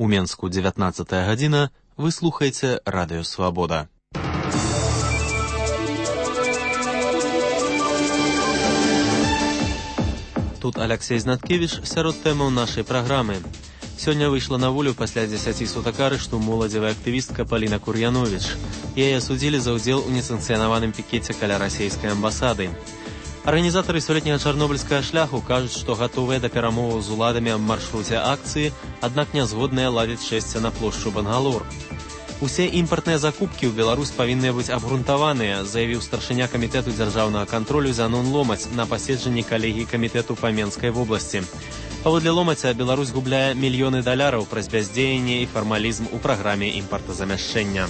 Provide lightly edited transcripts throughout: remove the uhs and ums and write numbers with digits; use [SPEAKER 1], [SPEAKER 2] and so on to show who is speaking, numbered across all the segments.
[SPEAKER 1] У Менску 19 гадзіна, вы слухаеце Радыё Свабода. Тут Алексей Знаткевич сярод тэмаў нашай праграмы. Сёння выйшла на волю пасля 10 сутак арышту моладзевая актывістка Паліна Кур'яновіч. Яе асудзілі за ўдзел у несанкцыянаваным пікеце каля расійскай амбасады. Арганізатары сёлетняга чарнобыльскага шляху кажуць, што гатовыя да перамоваў з уладамі аб маршруце акцыі, аднак не згодныя ладзіць шэсце на плошчу Бангалор. Усе імпартныя закупкі ў Беларусь павінны быць абгрунтаваныя, заявіў старшыня камітэту дзяржаўнага кантролю Занон Ломаць на паседжанні калегіі камітэту па Менскай вобласці. Паводле Ломаця, Беларусь губляе мільёны даляраў праз бяздзеянне і фармалізм у праграме імпартазамяшчэння.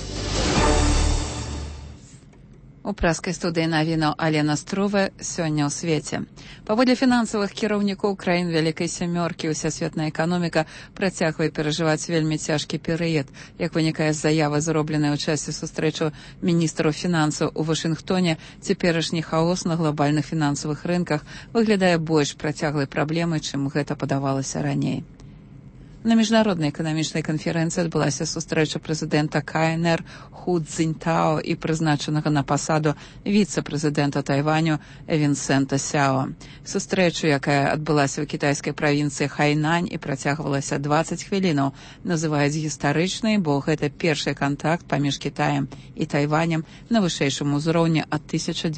[SPEAKER 2] У праскай студыі навінаў Алена Струва сёння ў свеце. Паводле фінансавых кіраўнікоў краін Вялікай Сямёркі, усесветная эканоміка працягвае перажываць вельмі цяжкі перыяд. Як вынікае з заявы, зробленай у часе сустрэчу міністраў фінансаў у Вашынгтоне, цяперашні хаос на глобальных фінансавых рынках выглядае больш працяглай праблемай, чым гэта падавалася раней. На міжнароднай эканамічнай канферэнцыі адбылася сустрэча прэзідэнта КНР Ху Цзіньтао і прызначанага на пасаду віцэ-прэзідэнта Тайваню Вінсента Сяо. Сустрэчу, якая адбылася ў кітайскай правінцыі Хайнань і працягвалася 20 хвілінаў, называюць гістарычнай, бо гэта першы кантакт паміж Кітаем і Тайванем на вышэйшым узроўні ад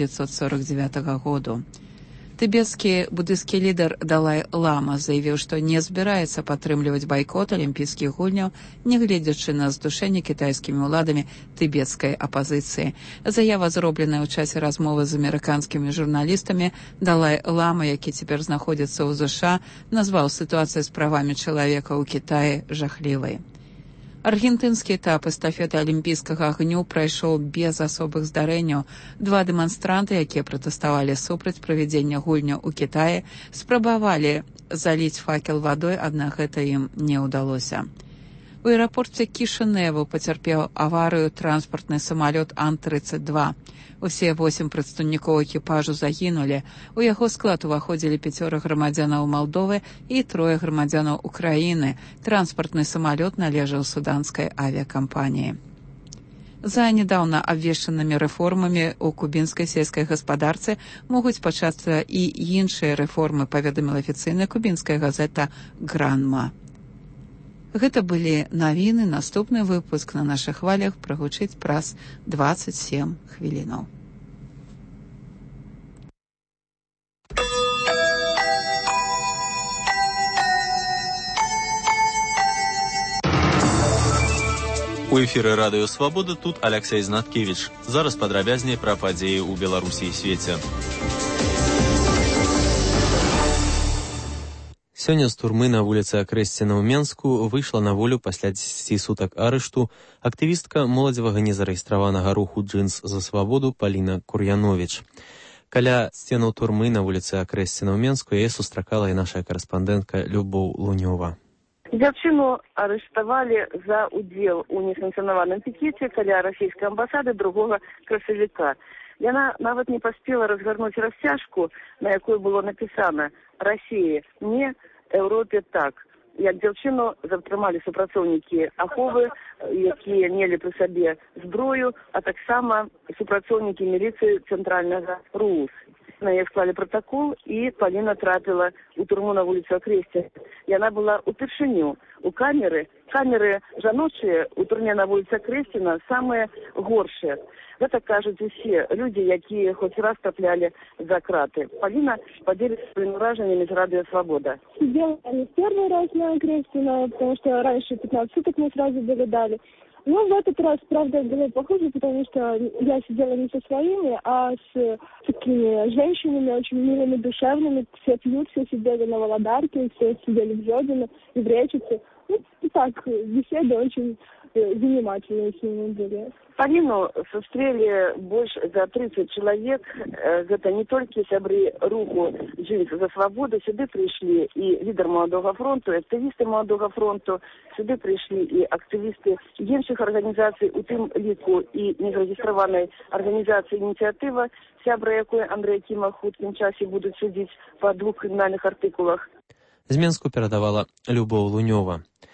[SPEAKER 2] 1949 году. Тыбецкі будысцкі лідар Далай Лама заявіў, што не збіраецца падтрымліваць байкот алімпійскіх гульняў, нягледзячы на здушэнне кітайскімі ўладамі тыбецкай апазіцыі. Заява, зробленая ў часе размовы з амерыканскімі журналістамі, Далай Лама, які цяпер знаходзіцца ў ЗША, назваў сітуацыю з правамі чалавека ў Кітаі жахлівай. Аргентынскі этап эстафеты алімпійскага агню прайшоў без асобых здарэнняў. Два дэманстранты, якія пратэставалі супраць правядзення гульняў у Кітаі, спрабавалі заліць факел вадой, аднак гэта ім не ўдалося. У аэрапорце Кішыневу пацярпеў аварыю транспартны самалёт Ан-32. Усе 8 прадстаўнікоў экіпажу загінулі. У яго склад уваходзілі 5 грамадзянаў Малдовы і 3 грамадзянаў Украіны. Транспартны самалёт належаў суданскай авіякампаніі. За нядаўна абвешчанымі рэформамі ў кубінскай сельскай гаспадарцы могуць пачацца і іншыя рэформы, паведаміла афіцыйная кубінская газета «Гранма». Гэта былі навіны. Наступны выпуск на нашых хвалях прагучыць праз 27 хвілінаў.
[SPEAKER 1] У эфіры Радыё Свабода, тут Алексей Знаткевич. Зараз падрабязней пра падзеі ў Беларусі і свеце. Сёння з турмы на вуліцы Акрэсціна ў Менску выйшла на волю пасля 10 сутак арышту актывістка моладзевага незарэестраванага руху «Джынс за свабоду» Паліна Кур'яновіч. Каля сценаў турмы на вуліцы Акрэсціна ў Менску яе сустракала і наша карэспандэнтка Любоў Лунёва.
[SPEAKER 3] Дзяўчыну арыштавалі за ўдзел у несанкцыянаваным пікеце каля расійскай амбасады 2 красавіка. Яна нават не паспела разгарнуць расцяжку, на якой было напісана «Расіі не, Еўропе так». Як дзяўчыну затрымалі супрацоўнікі аховы, якія мелі пры сабе зброю, а таксама супрацоўнікі міліцыі цэнтральнага РУС. На яе склалі пратакол, і Паліна трапіла ў турму на вуліцу Акрэсціна. Яна была упершыню у камеры. Камеры жаночыя ў турме на вуліцы Акрэсціна самыя горшыя. Гэта кажуць усе людзі, якія хоць раз траплялі за краты. Паліна поделится своими вражениями с Радио Свобода.
[SPEAKER 4] Сидела не первый раз на Акрэсціна, потому что раньше 15 суток мы сразу были дали. Но в этот раз, правда, было похуже, потому что я сидела не со своими, а с такими женщинами, очень милыми, душевными. Все пьют, все сидели на Володарке, все сидели в Жодино и в Речице. Ну, так, беседы очень занимательные с ними были.
[SPEAKER 3] Паліну сустрэлі больш за 30 чалавек. Гэта не толькі сябры руху «Джынс за свабоду». Сюды прыйшлі і лідар Маладога фронту, і актывісты Маладога фронту. Сюды прыйшлі і актывісты іншых арганізацый, у тым ліку і незарэгістраванай арганізацыі «Ініцыятыва», сябра якой Андрэй Кіма ў хуткім часе будуць судзіць па 2 крымінальных артыкулах.
[SPEAKER 1] З Менску перадавала Любоў Лунёва.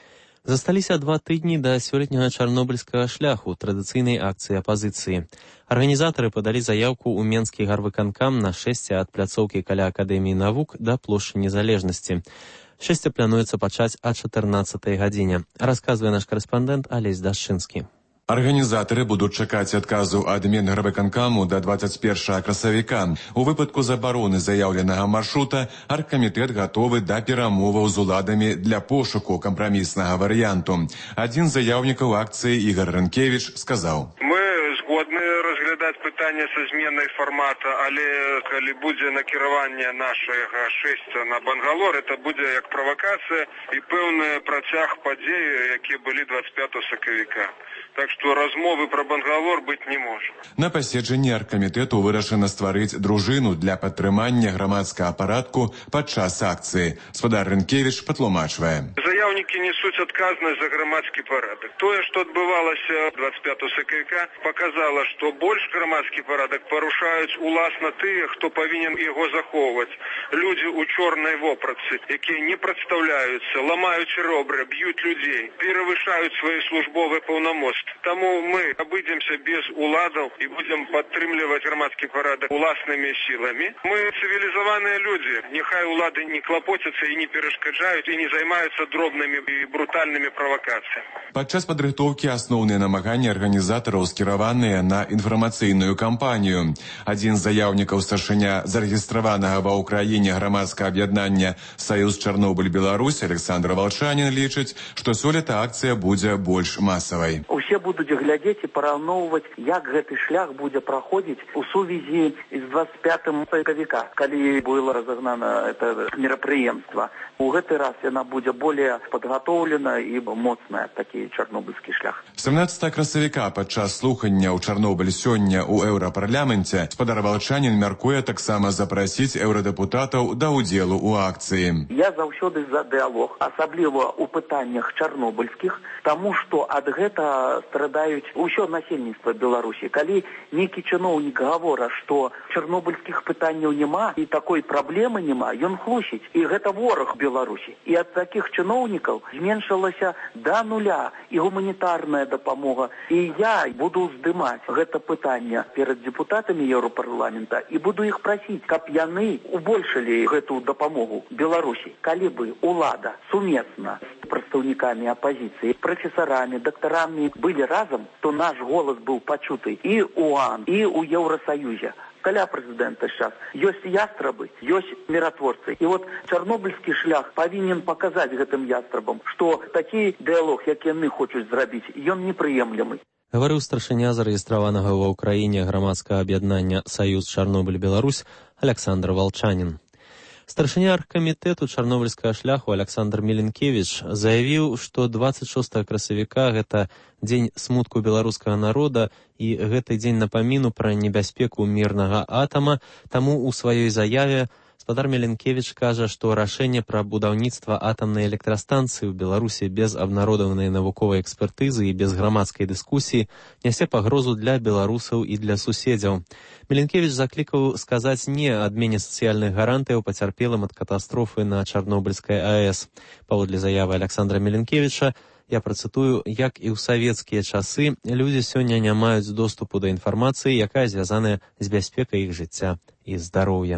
[SPEAKER 1] Засталіся 2 тыдні да сёлетняга чарнобыльскага шляху, традыцыйнай акцыі апазіцыі. Арганізатары падалі заяўку ў Менскі гарвыканкам на шэсце ад пляцоўкі каля Акадэміі навук да плошчы Незалежнасці. Шэсце плануецца пачаць о 14 гадзіне, расказвае наш карэспандэнт Алесь Дашчынскі.
[SPEAKER 5] Арганізатары будуць чакаць адказу ад Менгарвыканкаму да 21 красавіка. У выпадку забароны заяўленага маршрута аргкамітэт гатовы да перамоваў з уладамі для пошуку кампраміснага варыянту. Адзін з заяўнікаў акцыі Ігор Рынкевіч сказаў:
[SPEAKER 6] Мы згодны разглядаць пытанне са зменай фармата, але калі будзе накіраванне нашага шэсця на Бангалор, это будзе як правакацыя і пэўны працяг падзей, якія былі 25 сакавіка. Так што размовы пра Бангалор быць не можа.
[SPEAKER 5] На паседжанні аргкамітэту вырашана стварыць дружыну для падтрымання грамадскага парадку падчас акцыі. Спадар Рынкевіч патлумачвае.
[SPEAKER 6] Заяўнікі несуць адказнасць за грамадскі парадак. Тое, што адбывалася 25 сакавіка, показала, што больш грамадскі парадак парушаюць уласна тыя, хто павінен яго захоўваць. Людзі ў чорнай вопратцы, якія не прадстаўляюцца, ламаюць робры, б'юць людзей, перавышаюць свае службовыя паўнамоцтвы. Таму мы абыдземся без уладаў і будзем падтрымліваць грамадскі парадак уласнымі сіламі. Мы цывілізаваныя людзі. Няхай улады не клапоцяцца і не перашкаджаюць і не займаюцца дробнымі і брутальнымі правакацыямі.
[SPEAKER 5] Падчас падрыхтоўкі асноўныя намаганні арганізатараў скіраваныя на інфармацыйную кампанію. Адзін з заяўнікаў старшыня зарэгістраванага ва ўкраіне грамадскага аб'яднання «Саюз Чарнобыль-Беларусь» Александр Волчанин лічыць, што сёлета акцыя будзе больш масавай.
[SPEAKER 7] Усе будуць глядзець і параўноўваць, як гэты шлях будзе праходзіць у сувязі з 25 сакавіка, калі было разагнана это мерапрыемства. У гэты раз яна будзе более падгатоўлена і моцная, такі чарнобыльскі шлях.
[SPEAKER 5] 17 красавіка падчас слухання ў Чарнобыль сёння ў еўрапарламенце спадар Волчанин мяркуе таксама запрасіць еўрадэпутатаў да ўдзелу ў акцыі.
[SPEAKER 7] Я заўсёды за дыялог, асабліва ў пытаннях чарнобыльскіх, таму што ад гэта страдаюць усё насельніцтва Беларусі. Калі нейкі чыноўнік гаворыць, што чарнобыльскіх пытанняў няма і такой праблемы няма, ён хлусіць. І гэта вораг Беларусі. І ад такіх чыноўнікаў зменшылася да нуля і гуманітарная дапамога. І я буду здымаць гэта пытанне перад депутатамі Еўрапарламента і буду іх прасіць, каб яны убольшылі гэту дапамогу Беларусі. Калі бы улада сумесна з прадстаўнікамі апазіцыі, прафесарамі, дактарамі былі разам, то наш голас быў пачуты і ў ОАН, і ў Еўрасаюзе. Каля прэзідэнта сейчас ёсць ястрабы, ёсць міратворцы. І вот чарнобыльскі шлях павінен паказаць гэтым ястрабам, што такі дыялог, як яны хочуць зрабіць, ён непрыемлемы.
[SPEAKER 1] Гаварыў старшыня зарэгістраванага ва ўкраіне грамадскага аб'яднання «Саюз Чарнобыль-Беларусь» Александр Волчанин. Старшыня аргкамітэту чарнобыльскага шляху Александр Меленкевіч заявіў, што 26 красавіка гэта дзень смутку беларускага народа і гэты дзень напаміну пра небяспеку мірнага атама, таму ў сваёй заяве спадар Меленкевіч кажа, што рашэнне пра будаўніцтва атамнай электрастанцыі ў Беларусі без абнародаванай навуковай экспертызы і без грамадскай дыскусіі нясе пагрозу для беларусаў і для суседзяў. Меленкевіч заклікаў сказаць не адмене сацыяльных гарантыяў пацярпелым ад катастрофы на Чарнобыльскай АЭС. Паводле заявы Александра Меленкевіча, я працытую, як і ў савецкія часы, людзі сёння не маюць доступу да інфармацыі, якая звязаная з бяспекай іх жыцця і здароўя.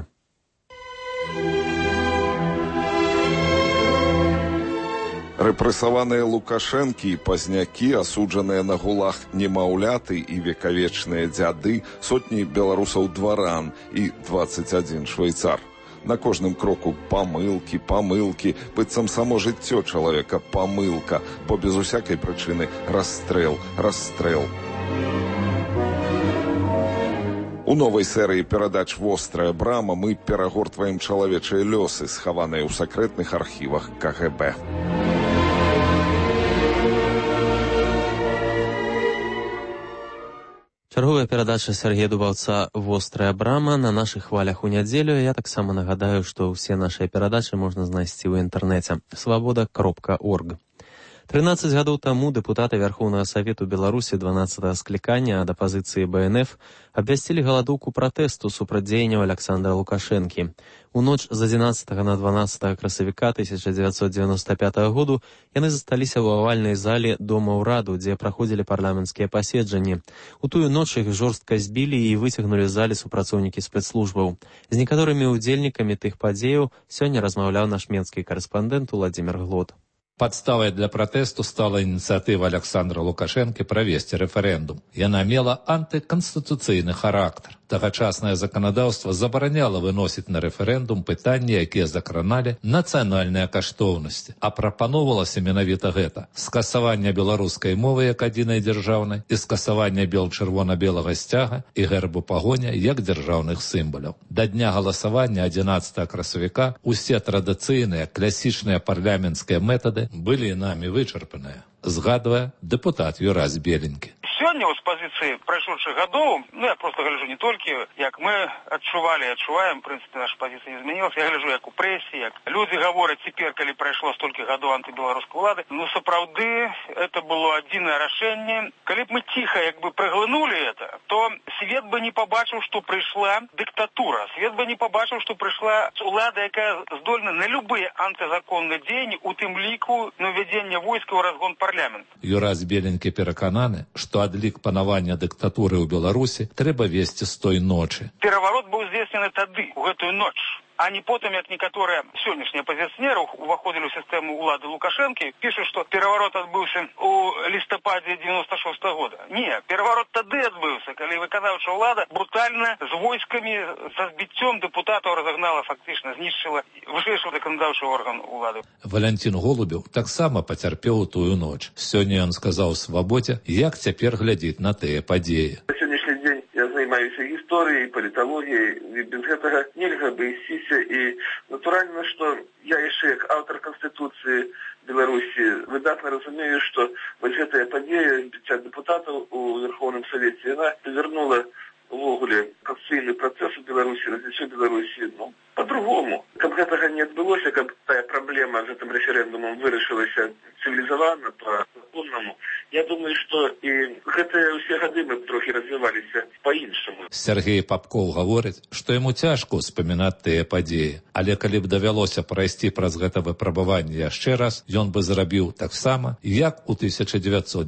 [SPEAKER 8] Рэпрэсаваныя Лукашэнкі і пазнякі, асуджаныя на гулаг немаўляты і векавечныя дзяды, сотні беларусаў-дваран і 21 швейцар. На кожным кроку памылкі, быццам само жыццё чалавека памылка, бо без усякай прычыны расстрэл. У новай серыі перадач «Вострая брама» мы перагортваем чалавечыя лёсы, схаваныя ў сакрэтных архівах КГБ.
[SPEAKER 1] Чарговая перадача Сергея Дубаўца «Вострая брама» на нашых хвалях у нядзелю. Я таксама нагадаю, што ўсе нашыя перадачы можна знайсці ў інтэрнэце. Свабода.орг. 13 гадоў таму дэпутаты Вярхоўнага Савету Беларусі 12-го склікання ад апазіцыі БНФ абвясцілі галадоўку пратэсту супраць дзеянняў Александра Лукашэнкі. У ноч з 11 на 12 красавіка 1995 году яны засталіся ў авальнай зале Дома ўраду, дзе праходзілі парламенцкія паседжанні. У тую ноч іх жорстка збілі і выцягнулі з залі супрацоўнікі спецслужбаў. З некаторымі ўдзельнікамі тых падзеяў сёння размаўляў наш менскі карэспандэнт Уладзімір Глот.
[SPEAKER 9] Подставой для протесту стала инициатива Александра Лукашенко провести референдум. Яна мела антиконституційний характер. Тагачаснае заканадаўства забараняла выносіць на рэферэндум пытанні, якія закраналі нацыянальныя каштоўнасці. А прапаноўвалася менавіта гэта: скасаванне беларускай мовы як адзінай дзяржаўнай і скасаванне бел-чырвона-белага сцяга і гербу пагоня як дзяржаўных сімваляў. Да дня галасавання 11 красавіка усе традыцыйныя класічныя парламенцкія метады былі нами вычарпаныя, згадвае дэпутат Юрась Беленькі.
[SPEAKER 6] Сёння з пазіцыі прайшоўшых гадоў, я просто гляджу не толькі, як мы адчувалі і адчуваем, в прынцыпе, наша пазіцыя не змянілася, я гляджу, як у прэсе, як людзі гавораць цяпер, калі прайшло столькі гадоў антыбеларускай улады, сапраўды, это было адзінае рашэнне. Калі б мы ціха, як бы, праглынулі это, то свет бы не пабачыў, што прыйшла дыктатура, свет бы не пабачыў, што прыйшла улада, якая здольна на любыя антызаконныя дзеянні, у тым ліку на ўвядзенне войска ў разгон парламента.
[SPEAKER 9] Юрась Беленькі перакананы, што адлік панавання дыктатуры ў Беларусі трэба весці з той ночы.
[SPEAKER 6] Пераварот быў здзейснены тады, у гэтую ноч. А не потым, як некаторыя сённяшнія апазіцыянеры уваходзілі ў сістэму улады Лукашэнкі, пішуць, што пераварот адбыўся ў лістападзе 96 года. Не, пераварот тады адбыўся, калі выканаўчая ўлада брутальна з войскамі, са збіццём дэпутатаў разагнала, фактычна знішчыла вышэйшы заканадаўчы орган улады.
[SPEAKER 9] Валянцін Голубеў таксама пацярпеў у тую ноч. Сёння ён сказаў Свабодзе, як цяпер глядзіць на тыя падзеі.
[SPEAKER 10] На сённяшні дзень я займаюся гісторыяй, паліталогіяй, і без гэтага нельга абысціся. І натуральна, што я яшчэ як аўтар Канстытуцыі Беларусі выдатна разумею, што вось гэтая падзея збіцця дэпутатаў у Верховным Савеце, яна павярнула увогуле канстытуцыйны працэс у Беларусі, развіццё Беларусі, по-другому. Каб гэтага не адбылося, каб тая праблема з гэтым рэферэндумам вырашылася цывілізавана, па-законнаму, я думаю, што і гэтыя ўсе гады мы трохі развіваліся па-іншаму.
[SPEAKER 9] Сергей Попков гаворыць, што яму цяжка ўспамінаць тыя падзеі, але калі б давялося прайсці праз гэта выпрабаванне яшчэ раз, ён бы зрабіў таксама, як у 1995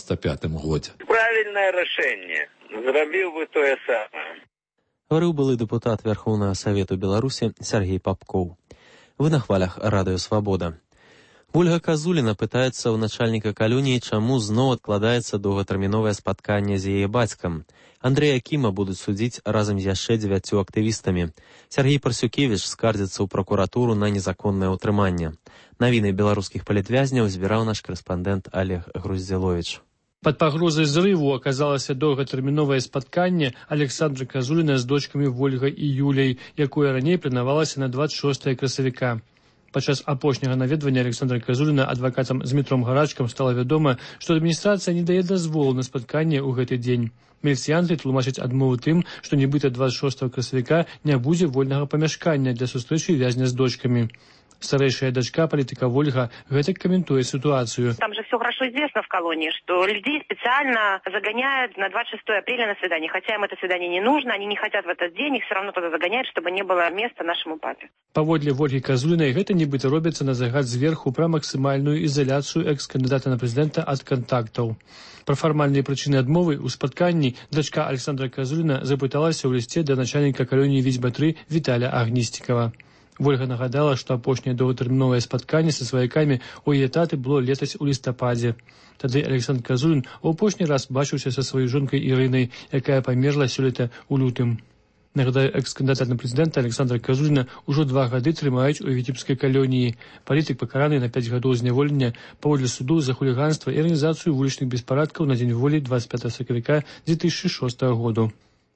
[SPEAKER 9] годзе.
[SPEAKER 10] Правільнае рашэнне. Зрабіў бы тое самае.
[SPEAKER 1] Говорил былы депутат Верховного Совета Беларуси Сергей Попков. Вы на хвалях Радио Свобода. Ольга Казуліна пытаецца ў начальніка калоніі, чаму зноў адкладаецца доўгатэрміновае спатканне з яе бацькам. Андрэя Кіма будуць судзіць разам з яшчэ 9 актывістамі. Сергей Парсюкевіч скардзіцца ў пракуратуру на незаконнае ўтрыманне. Навіны беларускіх палітвязняў збіраў наш корэспандэнт Олег Груздзіловіч.
[SPEAKER 11] Под пагрозай зрыву аказалася доўгатэрміновае спатканне Александра Казуліна з дочкамі Вольгай і Юляй, якое раней планавалася на 26 красавіка. Падчас апошняга наведвання Александра Казуліна адвакатам Змітром Гарачкам стала вядома, што адміністрацыя не дае дазволу на спатканне ў гэты дзень. Міліцыянты тлумачаць адмову тым, што нібыта 26 красавіка не будзе вольнага памяшкання для сустрэчы вязня з дочкамі. Старейшая дочка политика Вольга гэтак комментует ситуацию.
[SPEAKER 12] Там же все хорошо известно в колонии, что людей специально загоняют на 26 апреля на свидание. Хотя им это свидание не нужно, они не хотят в этот день, их все равно туда загоняют, чтобы не было места нашему папе.
[SPEAKER 11] Паводле Вольги Казулінай гэта нібыта робіцца на загад зверху пра максімальную ізаляцыю экс-кандыдата на прэзідэнта ад кантактаў. Пра фармальныя прычыны адмовы ў спатканні дачка Александра Казуліна запыталася ў лісце да начальніка калоніі Віцьба-3 Віталя Агністікава. Вольга нагадала, што апошняе доўгатэрміновае спатканне са сваякамі ў яе таты было летась у лістападзе. Тады Александр Казулін у апошні раз бачыўся са сваёй жонкай Ірынай, якая памерла сёлета ў лютым. Нагадаю, экс-кандыдат на прэзідэнта Александра Казуліна ўжо 2 гады трымаюць у Віцебскай калоніі. Палітык пакараны на 5 гадоў зняволення паводле суду за хуліганства і арганізацыю вулічных беспарадкаў на дзень волі 25 сакавіка 2006 году.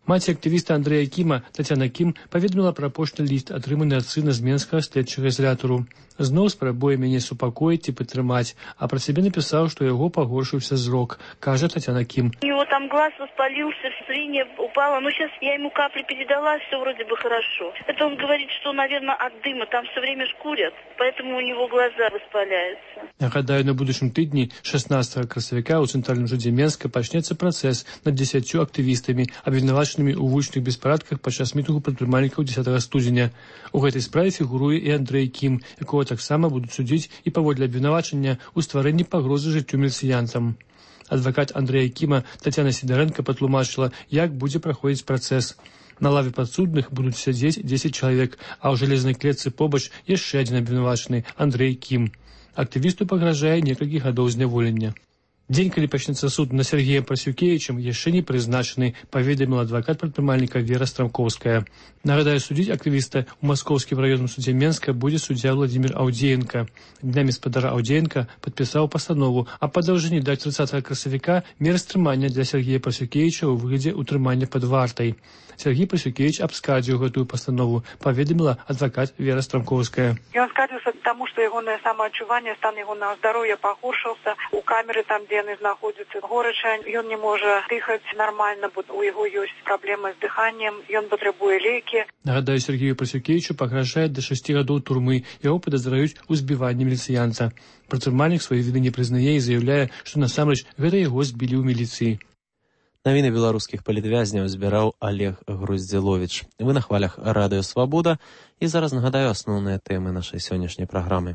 [SPEAKER 11] Маці актывіста Андрэя Кіма, Тацяна Кім, паведаміла пра апошні ліст, атрыманы ад сына з менскага следчага ізалятару. Зноў спрабуе мяне супакоіць і падтрымаць, а пра сябе напісаў, што яго пагоршыўся зрок, кажа Тацяна Кім.
[SPEAKER 13] У него там глаз воспалился, зрение упало, но сейчас я ему капли передала, все вроде бы хорошо. Это он говорит, что, наверное, от дыма, там все время ж курят, поэтому у него глаза воспаляются.
[SPEAKER 11] Нагадаю, на будучым тыдні, 16 красавіка, у Цэнтральным судзе Менска пачнецца працэс над 10 актывістамі, абвінавачанымі ў вулічных беспарадках падчас мітынгу прадпрымальнікаў 10 студзеня. У гэтай справе фігуруе і Андрэй Кім, якого таксама будуць судзіць і паводле абвінавачання ў стварэнні пагрозы жыццю міліцыянтам. Адвакат Андрэя Кіма Тацяна Сідарэнка патлумачыла, як будзе праходзіць працэс. На лаве падсудных будуць сядзець 10 чалавек, а ў жалезнай клетцы побач яшчэ адзін абвінавачаны Андрэй Кім. Актывісту пагражае некалькі гадоў зняволення. Дзень, калі пачнецца суд над Сергеем Парасюкевічам, яшчэ не прызначаны, паведаміла адвакат прадпрымальніка Вера Страмкоўская. Нагадаю, судзіць актывіста ў Маскоўскім раённым судзе Менска будзе суддзя Владзімір Аўдзеенка. Днямі спадар Аўдзеенка падпісаў пастанову о падаўжанні да 30 красавіка меры стрымання для Сергея Парасюкевіча ў выглядзе ўтрымання пад вартай. Сергей Парасюкевич абскардзіў гэтую пастанову, паведаміла адвакат Вера Страмкоўская.
[SPEAKER 14] Ён скардзіўся к таму, што ягонае самаадчуванне, стан ягонага здароўя пагоршыўся. У камеры там, дзе яны знаходзяцца, горача, ён не можа дыхаць нармальна, бо у яго ёсць праблемы з дыханнем, ён патрабуе лекі.
[SPEAKER 11] Нагадаю, Сергею Парасюкевічу пагражае да 6 гадоў турмы, яго падазраюць у збіванні міліцыянца. Прадпрымальнік свае віны не прызнае і заяўляе, што насамрэч гэта яго збілі ў міліцыі.
[SPEAKER 1] Навіны беларускіх палітвязняў збіраў Олег Груздзіловіч. Вы на хвалях радыё «Свабода», і зараз нагадаю асноўныя тэмы нашай сённяшняй праграмы.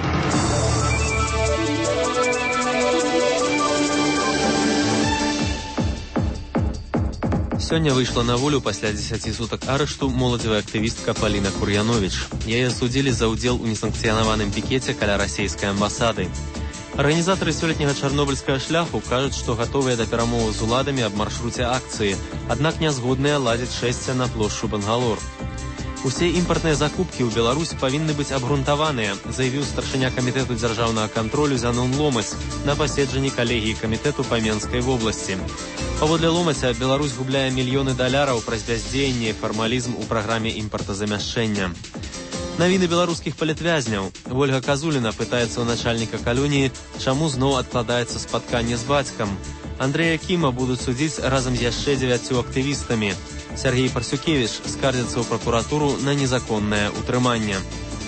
[SPEAKER 1] Сёння выйшла на волю пасля 10 сутак арышту моладзевая актывістка Паліна Кур'яновіч. Яе судзілі за ўдзел у несанкцыянаваным пікеце каля расійскай амбасады. Арганізатары сёлетняга чарнобыльскага шляху кажуць, што гатовыя да перамоваў з уладамі аб маршруце акцыі, аднак не згодныя ладзіць шэсце на плошчу Бангалор. Усе імпартныя закупкі ў Беларусь павінны быць абгрунтаваныя, заявіў старшыня камітэту дзяржаўнага кантролю Зянон Ломаць на паседжанні калегіі камітэту па Менскай вобласці. Паводле Ломаця, Беларусь губляе мільёны даляраў праз бяздзеянне і фармалізм у праграме імпартазамяшчэння. Навіны беларускіх палітвязняў. Вольга Казуліна пытаецца ў начальніка калоніі, чаму зноў адкладаецца спатканне з бацькам. Андрэя Кіма будуць судзіць разам з яшчэ 9 актывістамі. Сергей Парасюкевіч скардзіцца ў пракуратуру на незаконнае ўтрыманне.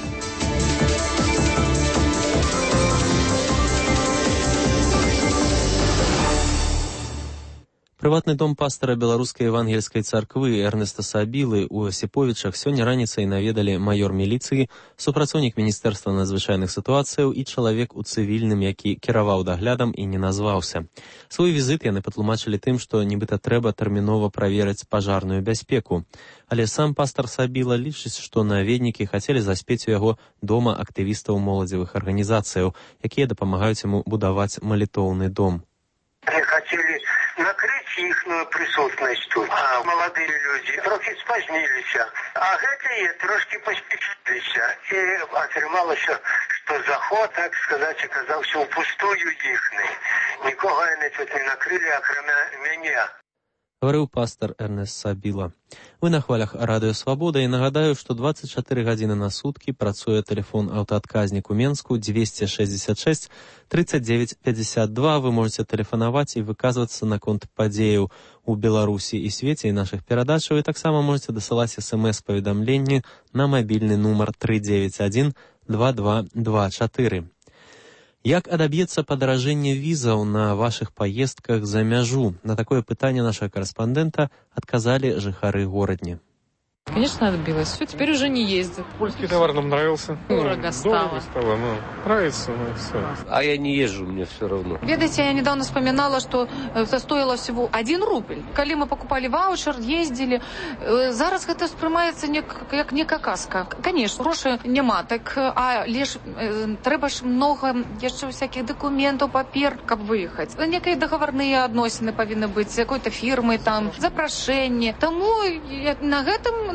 [SPEAKER 1] Прыватны дом пастара беларускай евангельскай царквы Эрнеста Сабілы ў Асіповічах сёння раніцай наведалі маёр міліцыі, супрацоўнік Міністэрства надзвычайных сітуацыяў і чалавек у цывільным, які кіраваў даглядам і не назваўся. Свой візіт яны патлумачылі тым, што нібыта трэба тэрмінова праверыць пажарную бяспеку. Але сам пастар Сабіла лічыць, што наведнікі хацелі заспець у яго дома актывістаў моладзевых арганізацыяў, якія дапамагаюць яму будаваць малітоўны дом.
[SPEAKER 15] Хотели накрыть ихную присутность тут, а молодые люди трохи спознились, а гэтые трошки поспешились, и атрымалася, что заход, так сказать, оказался впустую ихный. Никого они тут не накрыли, окроме меня.
[SPEAKER 1] Говорыў пастар Эрнест Сабіла. Вы на хвалях радыё «Свабода» і нагадаю, што 24 гадзіны на суткі працуе тэлефон аўтаадказнік у Менску 266 39 52. Вы можете тэлефанаваць і выказвацца наконт падзеяў у Беларусі і свеце і нашых перадачаў, і таксама можете дасылаць смс-паведамленні на мабільны нумар 391 2224. Як адаб'ецца падаражэнне візаў на вашых паездках за мяжу? На такое пытанне нашага корэспандэнта адказалі жыхары горадні.
[SPEAKER 16] Конечно, отбилось. Все, теперь уже не ездит.
[SPEAKER 17] Польский товар нам нравился.
[SPEAKER 16] Дорого стало.
[SPEAKER 17] Нравится, ну все.
[SPEAKER 18] А я не езжу, мне все равно.
[SPEAKER 16] Ведаете, я недавно вспоминала, что это стоило всего 1 рубль. Когда мы покупали ваучер, ездили. Зараз это сприймається як нека казка. Конечно, грошей нема, так, а лишь треба ж много еще всяких документов, папер, как выехать. Некие договорные отношения повинны быть с какой-то фирмой, там, запрошение. Тому на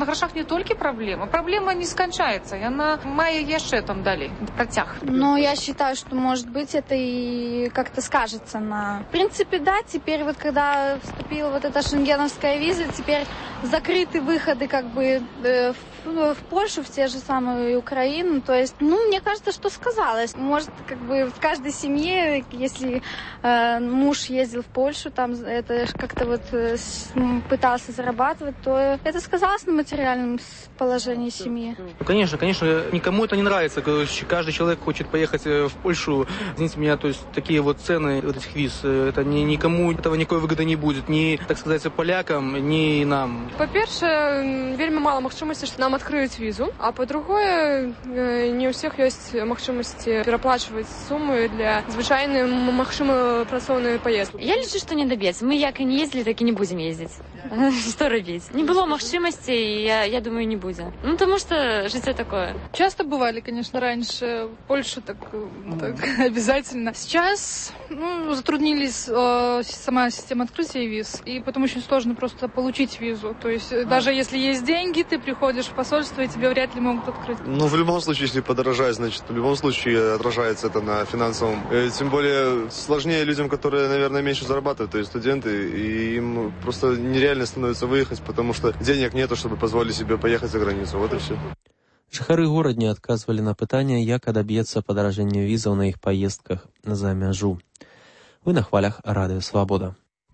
[SPEAKER 16] грашах не толькі праблема. Праблема не сканчаецца, яна мае яшчэ там далей працяг.
[SPEAKER 19] Но я считаю, что, может быть, это и как-то скажется на... В принципе, да, теперь вот когда вступила вот эта шенгеновская виза, теперь закрыты выходы как бы в Польшу, в те же самые Украину. То есть, мне кажется, что сказалось. Может, как бы в каждой семье, если муж ездил в Польшу, там это как-то вот пытался зарабатывать, то это сказалось на материальном положении семьи.
[SPEAKER 20] Конечно, никому это не нравится. Каждый человек хочет поехать в Польшу. Извините меня, то есть такие вот цены вот этих виз, это никому этого никакой выгоды не будет. Ни, так сказать, полякам, ни нам.
[SPEAKER 21] По-перше, вельмі мало магчымасці, што нам адкрыюць візу, а по-другое, не ў всех ёсць магчымасці пераплачваць сумы для звычайнай, магчыма, працоўнай паездкі.
[SPEAKER 22] Я лічу, што не доб'ецца. Мы як і не ездили, так і не будзем ездзіць. Што рабіць? Не было магчымасці, і я думаю, не будзе. Тому что жыццё такое.
[SPEAKER 21] Часто бывали, конечно, раньше. В Польше так обязательно. Сейчас затруднились сама система открытия виз, и потом очень сложно просто получить визу. То есть даже если есть деньги, ты приходишь в посольство, и тебе вряд ли могут открыть.
[SPEAKER 23] В любом случае, если подорожает, значит, в любом случае отражается это на финансовом. Тем более сложнее людям, которые, наверное, меньше зарабатывают, то есть студенты, и им просто нереально становится выехать, потому что денег нету, чтобы позволить себе поехать за границу. Вот и все.
[SPEAKER 1] Жыхары горад не адказвалі на пытанне, як адаб'ецца падаражэнне візаў на іх паездках за мяжу. Вы на хвалях Радыё Свабода.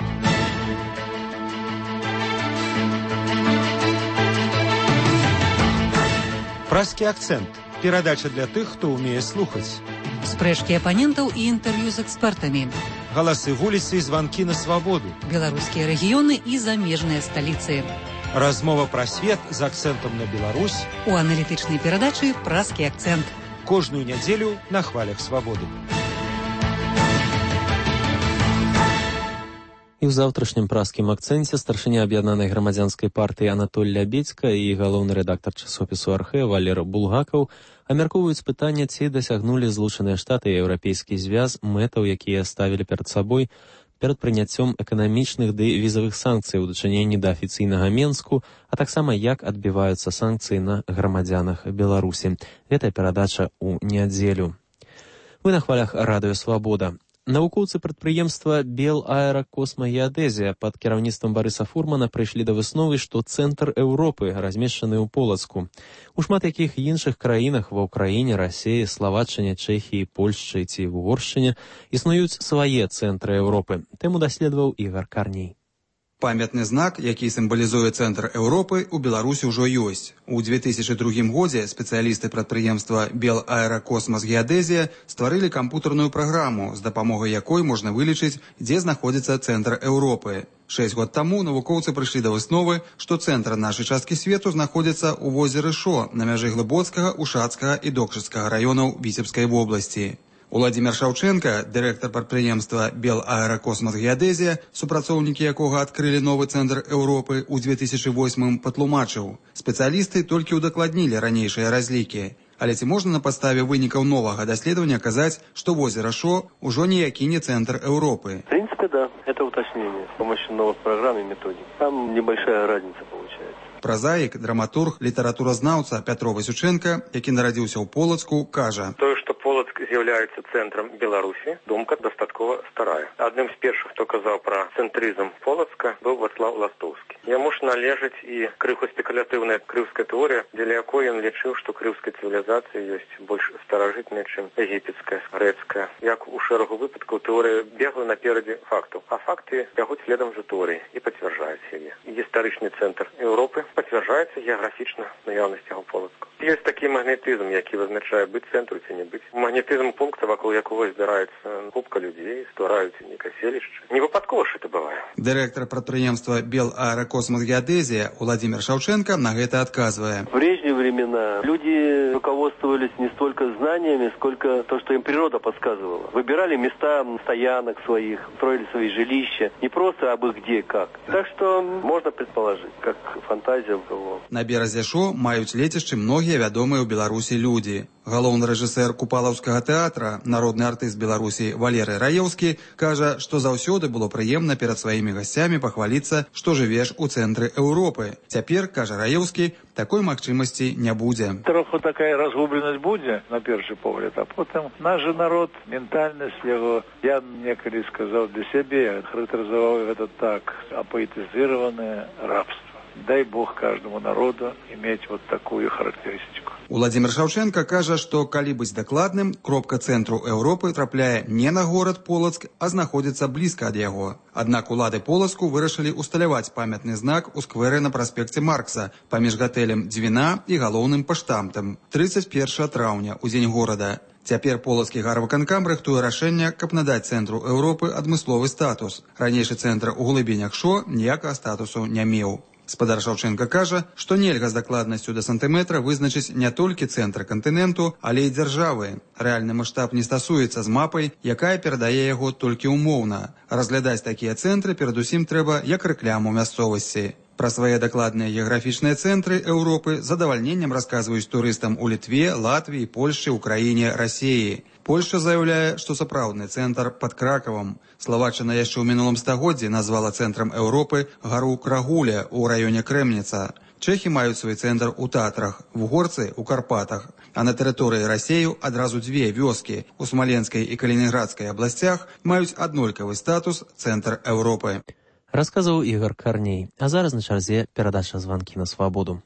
[SPEAKER 24] Пражскі акцэнт. Перадача для тых, хто ўмее слухаць.
[SPEAKER 25] Спрэчкі апанентаў і інтэрв'ю з экспертамі.
[SPEAKER 24] Галасы вуліцы і званкі на свабоду.
[SPEAKER 25] Беларускія рэгіёны і замежныя сталіцы.
[SPEAKER 24] Размова пра свет з акцэнтам на Беларусь
[SPEAKER 25] у аналітычнай перадачы «Пражскі акцэнт».
[SPEAKER 24] Кожную нядзелю на хвалях свабоды.
[SPEAKER 1] І ў заўтрашнім пражскім акцэнце старшыня аб'яднанай грамадзянскай партыі Анатоль Лябедзька і галоўны рэдактар часопісу «Архэ» Валер Булгакаў абмяркоўваюць пытанне, ці дасягнулі Злучаныя Штаты і Еўрапейскі звяз мэтаў, якія ставілі перад сабой перад прыняццём эканамічных ды візавых санкцый у дачыненні да афіцыйнага Менску, а таксама як адбіваюцца санкцыі на грамадзянах Беларусі. Гэта перадача ў нядзелю. Вы на хвалях Радыё Свабода. Навукоўцы прадпрыемства Белаэракосмагеадэзія пад кіраўніцтвам Барыса Фурмана прыйшлі да высновы, што цэнтр Еўропы размешчаны ў Полацку. У шмат якіх іншых краінах ва Ўкраіне, Расіі, Славаччыне, Чэхіі, Польшчы ці Угоршчыне існуюць свае цэнтры Еўропы. Тэму даследаваў Ігар Карней.
[SPEAKER 26] Памятны знак, які сімвалізуе цэнтр Еўропы, у Беларусі ўжо ёсць. У 2002 годзе спецыялісты прадпрыемства Белаэракосмагеадэзія стварылі кампутарную праграму, з дапамогай якой можна вылічыць, дзе знаходзіцца цэнтр Еўропы. 6 год таму навукоўцы прыйшлі да высновы, што цэнтр нашай часткі свету знаходзіцца ў возеры Шо на мяжы Глыбоцкага, Ушацкага і Докшыцкага раёнаў Віцебскай вобласці. Уладзімір Шаўчэнка, дырэктар прадпрыемства Белаэракосмагеадэзія, супрацоўнікі якога адкрылі новы цэнтр Еўропы ў 2008-м, патлумачыў. Спецыялісты толькі ўдакладнілі ранейшыя разлікі. Але ці можна на падставе вынікаў новага даследавання казаць, што возера Шо ўжо ніякі не цэнтр Еўропы?
[SPEAKER 18] В принципе, да. Это уточнение с помощью новых программ и методик. Там небольшая разница получается.
[SPEAKER 26] Празаік, драматург, літаратуразнаўца Пятро Васючэнка, які нарадзіўся ў Полацку, кажа:
[SPEAKER 27] Тое, што Полацк з'яўляецца цэнтрам Беларусі, думка дастаткова старая. Адным з першых, хто казаў пра цэнтрызм Полацка, быў Вацлаў Ластоўскі. Яму ж належыць і крыху спекулятыўная крыўская тэорыя, дзеля якой ён лічыў, што крыўская цывілізацыя ёсць больш старажытная, чым егіпецкая, грэцкая. Як у шэрагу выпадкаў тэорыя бегла наперадзе фактаў, а факты бягуць следам за тэорыяй і пацвярджаюць яе. Гістарычны цэнтр Еўропы пацвярджаецца геаграфічна наяўнасць яго Полацку. Ёсць такі магнетызм, які вызначае быць цэнтру ці не быць. Магнетызм пункта, вакол якого збіраецца купка людзей, ствараюць некае селішча. Не выпадкова ж это бывае.
[SPEAKER 26] Дырэктар прадпрыемства Белаэракосмагеадэзія Уладзімір Шаўчэнка на гэта адказвае.
[SPEAKER 18] В прежние времена люди руководствовались не столько знаниями, сколько то, что им природа подсказывала. Выбирали места стоянок своих, строили свои жилища. Не просто абы где и как. Так что можно предположить, как фантазия у кого.
[SPEAKER 26] На беразе Шо маюць лецішчы многія вядомыя ў Беларусі людзі. Галоўны рэжысэр Купалаўскага тэатра, народны артыст Беларусі Валерый Раеўскі, кажа, што заўсёды было прыемна перад сваімі гасцямі пахваліцца, што жывеш у цэнтры Еўропы. Цяпер, кажа Раеўскі, такой магчымасці не будзе.
[SPEAKER 2] Троху такая разгубленасць будзе, на першы погляд, а потым наш же народ, ментальнасць яго, я некалі сказаў для сябе, характарызаваў гэта так, апоэтизированное рабство. Дай Бог каждому народу иметь вот такую характеристику.
[SPEAKER 26] Уладзімір Шаўчэнка кажа, што, калі быць дакладным, кропка цэнтру Еўропы трапляе не на горад Полацк, а знаходзіцца блізка ад яго. Аднак улады Полацку вырашылі усталяваць памятны знак у скверы на праспекце Маркса паміж гатэлем «Дзвіна» і галоўным паштамтам 31 траўня у дзень горада. Цяпер полацкі гарвыканкам рыхтуе рашэнне, каб надаць цэнтру Еўропы адмысловы статус. Ранейшы цэнтр у глыбінях Шо ніякага статусу не меў. Спадар Шаўчэнка кажа, што нельга з дакладнасцю да сантыметра вызначыць не толькі цэнтр кантыненту, але і дзяржавы. Рэальны маштаб не стасуецца з мапай, якая перадае яго толькі умоўна. Разглядаць такія цэнтры перадусім трэба як рэкляму мясцовасці. Пра свае дакладныя геаграфічныя цэнтры Еўропы з задавальненнем расказваюць турыстам у Літве, Латвіі, Польшчы, Украіне, Расіі. Польшча заяўляе, што сапраўдны цэнтр пад Кракавам. Славаччына яшчэ ў мінулым стагоддзі назвала цэнтрам Еўропы гару Крагуля ў раёне Крэмніца. Чэхі маюць свой цэнтр у Татрах, вугорцы ў Карпатах. А на тэрыторыі Расею адразу дзве вёскі у Смаленскай і Калінінградскай абласцях маюць аднолькавы статус цэнтр Еўропы.
[SPEAKER 1] Расказваў Ігор Карней. А зараз на чарзе перадача «Званкі на свабоду».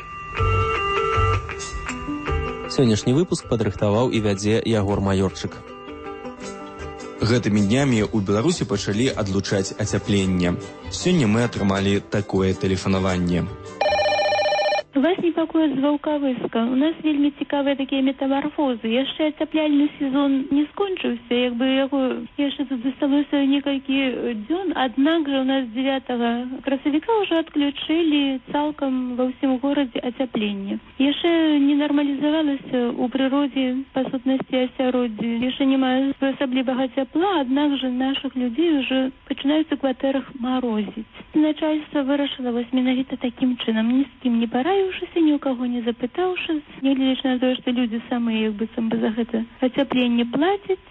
[SPEAKER 1] Сённяшні выпуск падрыхтаваў і вядзе Ягор Маёрчык.
[SPEAKER 3] Гэтымі днямі ў Беларусі пачалі адлучаць ацяпленне. Сёння мы атрымалі такое тэлефанаванне.
[SPEAKER 4] Вас непакоіць з Ваўкавыска. У нас вельмі цікавыя такія метамарфозы. Яшчэ ацяпляльны сезон не скончыўся, яго яшчэ тут засталося некалькі дзён, аднак жа у нас 9 красавіка ўжо адключылі цалкам ва ўсім горадзе ацяпленне. Яшчэ не нармалізавалася ў прыродзе па сутнасці асяроддзя. Яшчэ няма асаблівага цяпла, аднак жа нашых людзей ўжо пачынаюць у кватэрах марозіць. Начальство вырашыла вось менавіта такім чынам, ні з кім не параіўшыся, ні ў каго не запытаўшы, нягледзячы на тое, што людзі самыя як быццам бы за гэта ацяпленне плацяць.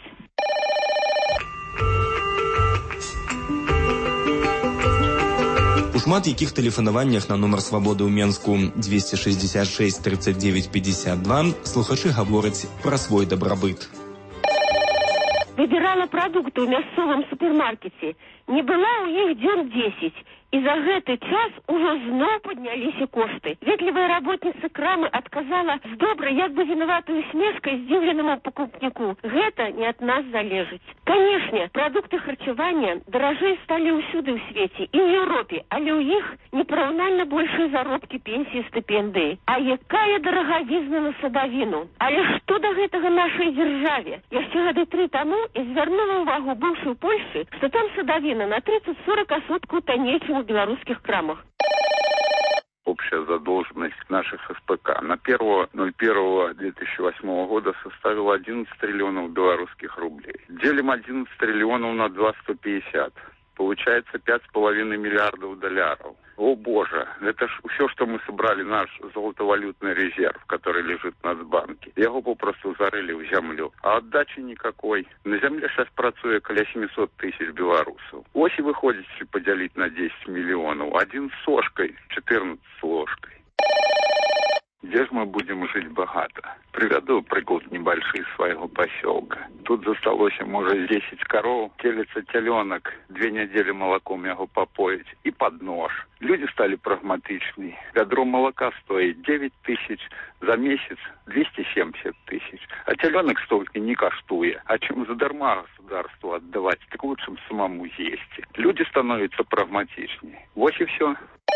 [SPEAKER 3] У шмат якіх тэлефанаваннях на нумар свабоды ў Менску 266 39 52 слухачы гавораць пра свой дабрабыт.
[SPEAKER 5] Выбирала прадукты ў мясцовым супермаркеце. Не была ў іх дзён 10. І за гэты час ужо зноў падняліся кошты. Ветлівая работніца крамы адказала з добрай, як бы вінаватай усмешкай здзіўленаму пакупніку. Гэта не ад нас залежыць. Канешне, прадукты харчавання даражэй сталі ўсюды ў свеце, і ў Еўропе, але ў іх непараўнальна большыя заробкі, пенсіі, стыпендыі. А якая дарагавізна на садавіну? Але што да гэтага нашай дзяржаве? Яшчэ гады 3 таму і звярнула ўвагу быўшы ў Польшчы, што там садавіна на 30-40% танней, чым в белорусских крамах.
[SPEAKER 6] Общая задолженность наших СПК на 1.01.2008 года составила 11 триллионов белорусских рублей. Делим 11 триллионов на 2,150. Получается 5,5 миллиардов долларов. О боже, это ж все, что мы собрали, наш золотовалютный резерв, который лежит в Нацбанке. Его попросту зарыли в землю. А отдачи никакой. На земле сейчас працуе около 700 тысяч белорусов. Ось и выходит поделить на 10 миллионов. Один с сошкой, 14 с ложкой. Где же мы будем жить богато? Приведу прикол небольшой своего поселка. Тут засталось, может, 10 коров, телится теленок, 2 недели молоком его попоить и под нож. Люди стали прагматичнее. Ведро молока стоит 9 тысяч, за месяц 270 тысяч. А теленок столько не коштует. А чем задарма государству отдавать, так лучше самому есть. Люди становятся прагматичнее. Вот и все.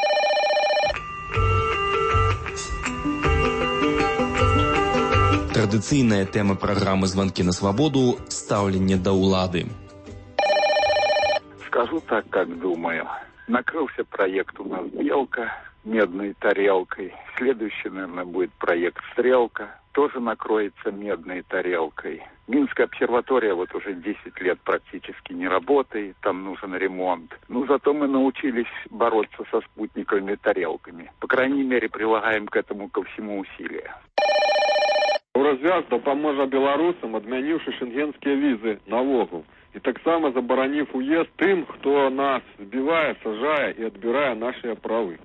[SPEAKER 3] Традыцыйная тэма праграмы «Званкі на свабоду» – стаўленне да ўлады.
[SPEAKER 6] Скажу так, как думаю. Накрылся проект у нас «Белка» медной тарелкой. Следующий, наверное, будет проект «Стрелка». Тоже накроется медной тарелкой. Минская обсерватория вот уже 10 лет практически не работает. Там нужен ремонт. Но зато мы научились бороться со спутниковыми тарелками. По крайней мере, прилагаем к этому ко всему усилия.
[SPEAKER 7] Развяз дапаможа беларусам, адмяніўшы шенгенскія візы навогул. І таксама забараніў уезд тым, хто нас збівае, сажае і адбірае нашыя правы.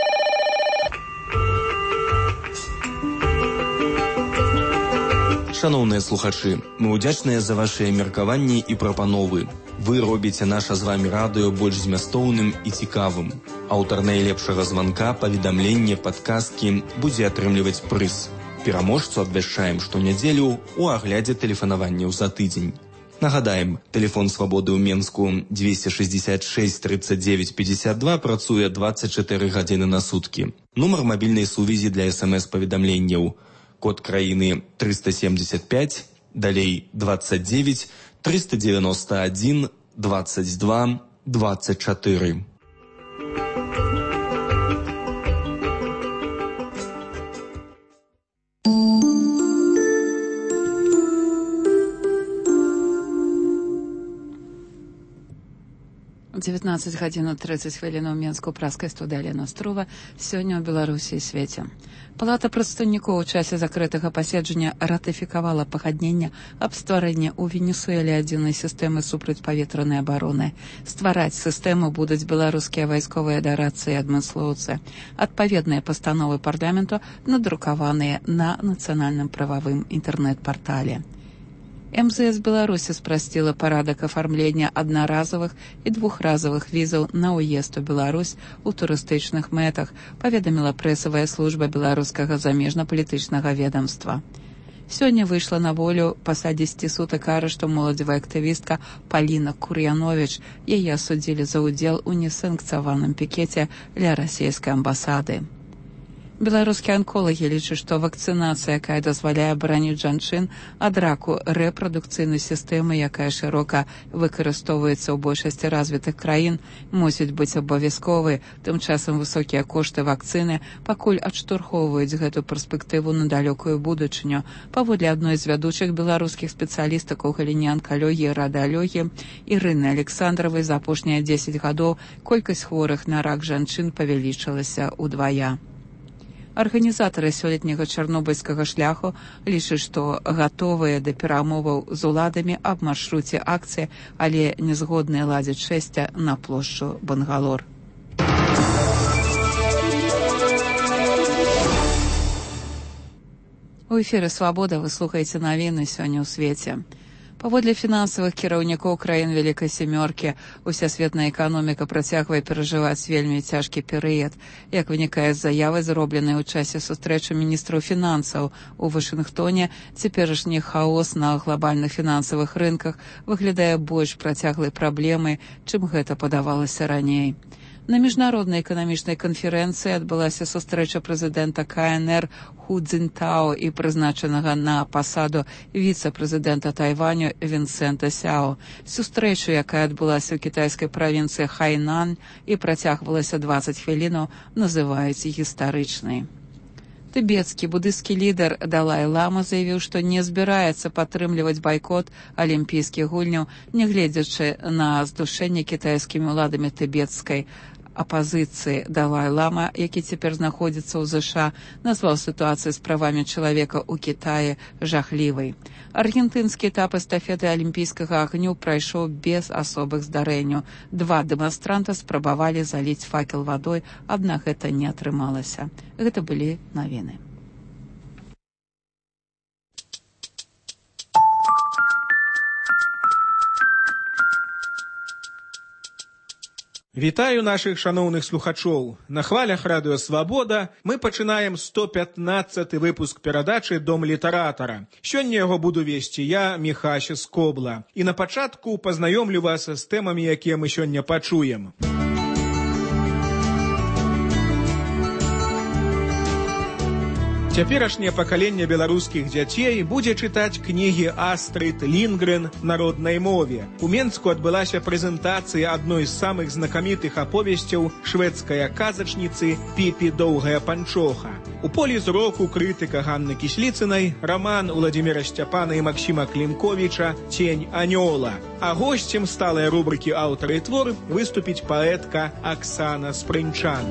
[SPEAKER 3] Шановныя слухачы, мы ўдзячныя за вашыя меркаванні і прапановы. Вы робіце наша з вамі радыё больш змястоўным і цікавым. Аўтар найлепшага званка, паведамлення, падказкі будзе атрымліваць прыз. Пераможцу абвяшчаем штонядзелю ў аглядзе тэлефанаванняў за тыдзень. Нагадаем, тэлефон Свабоды ў Менску 266 39 52 працуе 24 гадзіны на суткі. Нумар мабільнай сувязі для СМС-паведамленняў. Код краіны 375, далей 29 391 22 24.
[SPEAKER 8] У 19 гадзін 30 хвілін у Менску праскай студыі Алена Струва. Сёння ў Беларусі і свеце. Палата прадстаўнікоў у часе закрытага паседжання ратыфікавала пагадненне аб стварэнні ў Венесуэле адзінай сістэмы супрацьпаветранай абароны. Ствараць сістэму будуць беларускія вайсковыя дарадцы і адмыслоўцы. Адпаведныя пастановы парламенту надрукаваныя на нацыянальным прававым інтэрнэт-партале. МЗС Беларусі спрасціла парадак афармлення аднаразовых і двухразовых візаў на ўезд у Беларусь у турыстычных мэтах, паведаміла прэсавая служба беларускага замежна-палітычнага ведамства. Сёння выйшла на волю пасля 10 сутак арышту моладзевая актывістка Паліна Кур'яновіч. Яе асудзілі за ўдзел у несанкцыяваным пікеце ля расійскай амбасады. Беларускія анколагі лічаць, што вакцынацыя, якая дазваляе абараніць жанчын ад раку рэпрадукцыйнай сістэмы, якая шырока выкарыстоўваецца ў большасці развітых краін, мусіць быць абавязковай. Тым часам высокія кошты вакцыны пакуль адштурхоўваюць гэту перспектыву на далёкую будучыню. Паводле адной з вядучых беларускіх спецыялістак у галіне анкалогіі і радыалогіі Ірыны Александравай за апошнія 10 гадоў колькасць хворых на рак жанчын павялічылася ўдвая. Арганізатары сёлетняга чарнобыльскага шляху лічаць, што гатовыя да перамоваў з уладамі аб маршруце акцыі, але не згодныя ладзіць шэсця на плошчу Бангалор. У эфіры «Свабода» вы слухаеце навіны сёння ў свеце. Паводле фінансавых кіраўнікоў краін Вялікай Сямёркі, усесветная эканоміка працягвае перажываць вельмі цяжкі перыяд. Як вынікае з заявы, зробленай у часе сустрэчы міністраў фінансаў у Вашынгтоне, цяперашні хаос на глобальных фінансавых рынках выглядае больш працяглай праблемай, чым гэта падавалася раней. На міжнароднай эканамічнай канферэнцыі адбылася сустрэча прэзідэнта КНР Ху Цзіньтао і прызначанага на пасаду віцэ-прэзідэнта Тайваню Вінсента Сяо. Сустрэчу, якая адбылася ў кітайскай правінцыі Хайнань і працягвалася 20 хвілінаў, называюць гістарычнай. Тыбецкі будысцкі лідар Далай-лама заявіў, што не збіраецца падтрымліваць байкот алімпійскіх гульняў, нягледзячы на здушэнне кітайскімі ўладамі тыбецкай апазіцыі. Далай-лама, які цяпер знаходзіцца ў ЗША, назваў сітуацыю з правамі чалавека ў Кітаі жахлівай. Аргентынскі этап эстафеты алімпійскага агню прайшоў без асобых здарэнняў. 2 дэманстранта спрабавалі заліць факел вадой, аднак гэта не атрымалася. Гэта былі навіны.
[SPEAKER 24] Вітаю нашых шаноўных слухачоў. На хвалях радыё «Свабода» мы пачынаем 115-ы выпуск перадачы «Дом літаратара». Сёння яго буду весці я, Міхася Скобла. І на пачатку пазнаёмлю вас з тэмамі, якія мы сёння пачуем. Цяперашняе пакаленне беларускіх дзяцей будзе чытаць кнігі Астрыд Лінгрен народнай мове. У Менску адбылася прэзентацыя адной з самых знакамітых аповесцяў шведская казачніцы Піпі Доўгая панчоха. У полі зроку крытыка Ганны Кісліцынай раман Уладзіміра Сцяпана і Максіма Клімковіча «Цень анёла». А госцем сталай рубрыкі «Аўтар і твор» выступіць паэтка Аксана Спрынчан.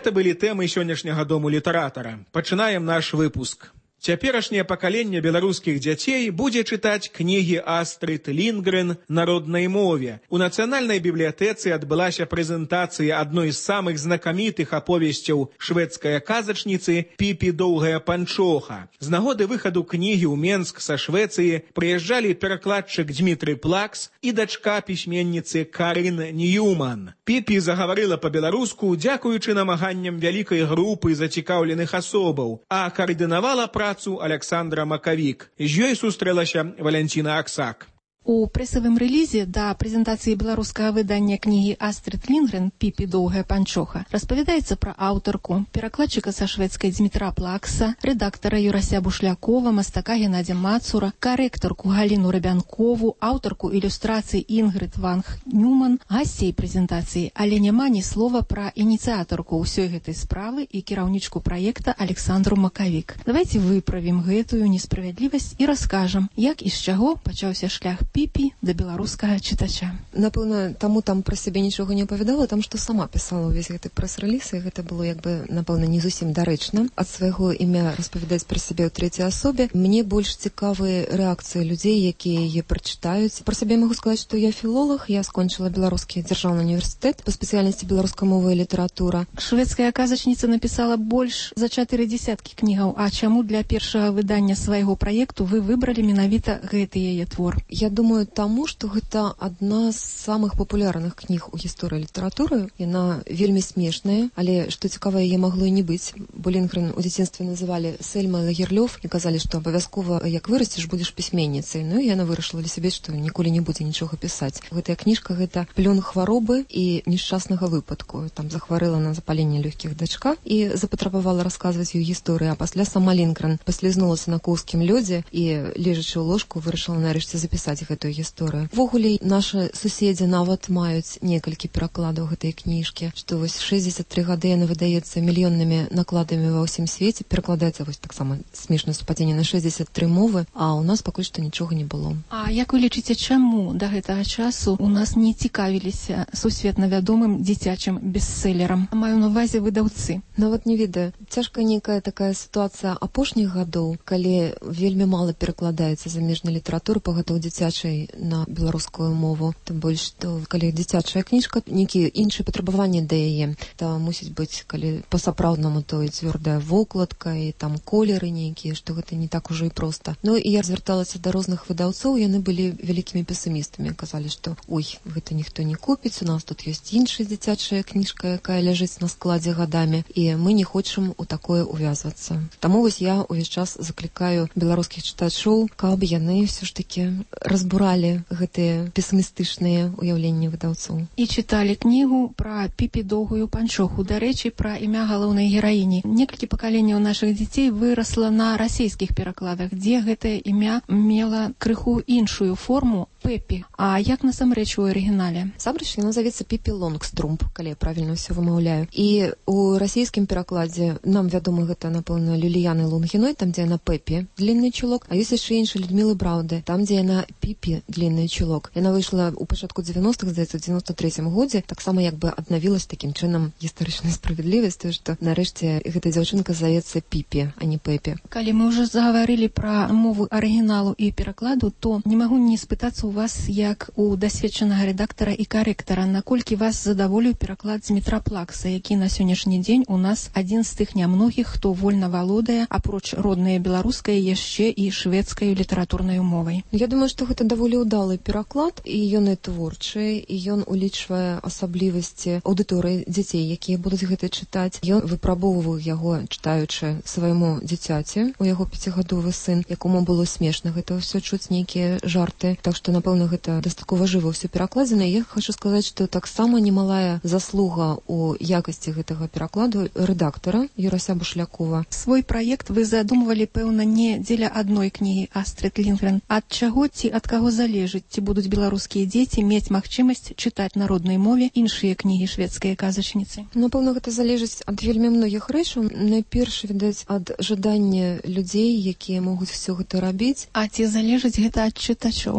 [SPEAKER 24] Гэта былі тэмы сённяшняга дому літаратара. Пачынаем наш выпуск. Цяперашняе пакаленне беларускіх дзяцей будзе чытаць кнігі Астрид Лінгрен на роднай мове. У Нацыянальнай бібліятэцы адбылася прэзентацыя адной з самых знакамітых аповесцяў шведская казачніцы Піпі Доўгая Панчоха. З нагоды выхаду кнігі ў Менск са Швецыі прыязджалі перакладчык Дмітрый Плакс і дачка пісьменніцы Карин Ньюман. Піпі загаварыла па-беларуску дзякуючы намаганням вялікай групы зацікаўленых асобаў, а каардынавала працу Александра Макавік. З ёй сустрэлася Валянціна Аксак.
[SPEAKER 9] У прэсавым рэлізе да прэзентацыі беларускага выдання кнігі Астрид Лінгрен «Піпі Доўгая Панчоха» распавядаецца пра аўтарку, перакладчыка са шведскай Дмітра Плакса, рэдактара Юрася Бушлякова, мастака Геннадзя Мацура, карэктарку Галіну Рабянкову, аўтарку ілюстрацый Інгрид Ванг Ньюман, гасцей прэзентацыі, але няма ні слова пра ініцыятарку ўсёй гэтай справы і кіраўнічку праекта Александру Макавік. Давайце выправім гэтую несправядлівасць і раскажам, як і з чаго пачаўся шлях Піпі да беларускага чытача.
[SPEAKER 10] Напэўна, таму там пра сябе нічога не апавядала, там што сама пісала ўвесь гэты прэс-рэліз, і гэта было як бы, напэўна, не зусім дарэчна. Ад свайго імя распавядаць пра сябе ў трэцяй асобе. Мне больш цікавы рэакцыі людзей, якія яе прачытаюць. Пра сябе магу сказаць, што я філолог, я скончыла Беларускі дзяржаўны універсітэт па спецыяльнасці беларуская мова і літаратура.
[SPEAKER 9] Шведская казачніца напісала больш за 4 дзесяткі кнігаў. А чаму для першага выдання свайго праекту вы выбралі менавіта гэты яе твор?
[SPEAKER 10] Я думаю, таму, што гэта адна з самых папулярных кніг у гісторыі літаратуры. Яна вельмі смешная, але, што цікава, яе магло і не быць. Бо Лінгрен у дзяцінстве называлі Сельма Лагерлёв і казалі, што абавязкова, як вырасцеш, будзеш пісьменніцай. Ну, і яна вырашыла для сябе, што ніколі не будзе нічога пісаць. Гэтая кніжка — гэта плён хваробы і нешчаснага выпадку. Там захварэла на запаленне лёгкіх дачка і запатрабавала расказваць ёй гісторыю, а пасля сама Лінгрен паслізнулася на коўскім лёдзе і, лежачы ў ложку, вырашыла нарэшце запісаць гэтую гісторыю. Ввогуле, нашы суседзі нават маюць некалькі перакладаў гэтай кніжкі, што вось 63 гады яна выдаецца мільённымі накладамі ва ўсім свеце, перакладаецца вось таксама смешнае супадзенне на 63 мовы, а ў нас пакуль што нічога не было.
[SPEAKER 9] А як вы лічыце, чаму да гэтага часу у нас не цікавіліся сусветна вядомым дзіцячым бестселерам? Маю на ўвазе выдаўцы.
[SPEAKER 10] Нават не ведаю. Цяжкая нейкая такая сітуацыя апошніх гадоў, калі вельмі мала перакладаецца замежнай літаратуры, пагатоў дзіцячай на беларускую мову. Тым больш, што калі дзіцячая кніжка, нейкія іншыя патрабаванні да яе, то мусіць быць, калі па-сапраўднаму, то і цвёрдая вокладка, і там колеры нейкія, што гэта не так ужо і проста. Ну, і я звярталася да розных выдаўцоў, яны былі вялікімі песімістамі. Казалі, што ой, гэта ніхто не купіць, у нас тут ёсць іншая дзіцячая кніжка, якая ляжыць на складзе гадамі, і мы не хочам у такое увязвацца. Таму вось я ўвесь час заклікаю беларускіх чытачоў, каб яны ўсё ж такі разбуралі гэтыя песімістычныя ўяўленні выдаўцоў.
[SPEAKER 9] І чыталі кнігу пра Піпі Доўгую Панчоху. Дарэчы, пра імя галоўнай гераіні. Некалькі пакаленняў нашых дзяцей вырасла на расійскіх перакладах, дзе гэтае імя мела крыху іншую форму — Пепі. А як насамрэч у арыгінале?
[SPEAKER 10] Насамрэч яна завецца Піпі Лонгструмп, калі я правільна ўсё вымаўляю. І у расійскім перакладзе нам вядома гэта, напэўна, Люліяны Лунгіной, там, дзе яна Пепі, длінны чулок, а ёсць яшчэ інша Людмілы Браўды, там, дзе яна Піпі, длінны чулок. Яна выйшла ў пачатку 90-х, здаецца, у 93-м годзе, таксама як бы аднавілась такім чынам гістарычная справядлівасць, тое, што нарэшце гэта дзяўчынка завецца Піпі, а не Пепі.
[SPEAKER 9] Калі мы ўжо загаварылі пра мову арыгіналу і перакладу, то не магу не спытацца у вас, як у дасведчанага рэдактара і карэктара, наколькі вас задаволіў пераклад Дмітра Плакса, які на сённяшні дзень у нас адзін з тых нямногіх, хто вольна валодае, апроч роднай беларускай, яшчэ і шведскай літаратурнай мовай.
[SPEAKER 10] Я думаю, што гэта даволі ўдалы пераклад, і ён і творчы, і ён улічвае асаблівасці аўдыторыі дзяцей, якія будуць гэта чытаць. Ён выпрабоўваў яго, чытаючы свайму дзіцяці, у яго 5гадовы сын, якому было смешна гэта ўсё чуць, нейкія жарты. Так што, напэўна, гэта дастаткова жыва ўсё перакладзена. Я хочу сказаць, што таксама немалая заслуга ў якасці гэтага перакладу рэдактара Юрася Бушлякова.
[SPEAKER 9] Свой праект вы задумвалі, пэўна, не дзеля адной кнігі Астрид Лінгрен. Ад чаго ці ад каго залежыць, ці будуць беларускія дзеці мець магчымасць чытаць на роднай мове іншыя кнігі шведскай казачніцы?
[SPEAKER 10] Напэўна, гэта залежыць ад вельмі многіх рэчаў. Найперш, відаць, ад жадання людзей, якія могуць усё гэта рабіць.
[SPEAKER 9] А ці залежыць гэта ад чытачоў?
[SPEAKER 10] Ад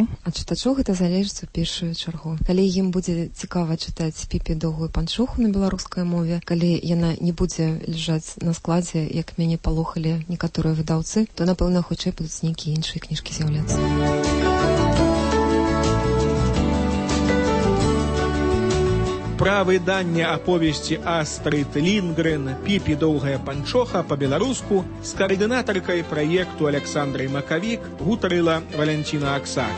[SPEAKER 10] чытачоў гэта залежыць у першую чаргу. Калі ім будзе цікава чытаць Піпі доўгую панчоху на беларускай мове, калі яна не будзе ляжаць на складзе, як мяне палохалі некаторыя выдаўцы, то, напэўна, хутчэй будуць нейкія іншыя кніжкі з'яўляцца.
[SPEAKER 24] Пра выданне аповесці Астрид Лінгрен «Піпі доўгая панчоха» па-беларуску з каардынатаркай праекту Александрай Макавік гутарыла Валянціна Аксак.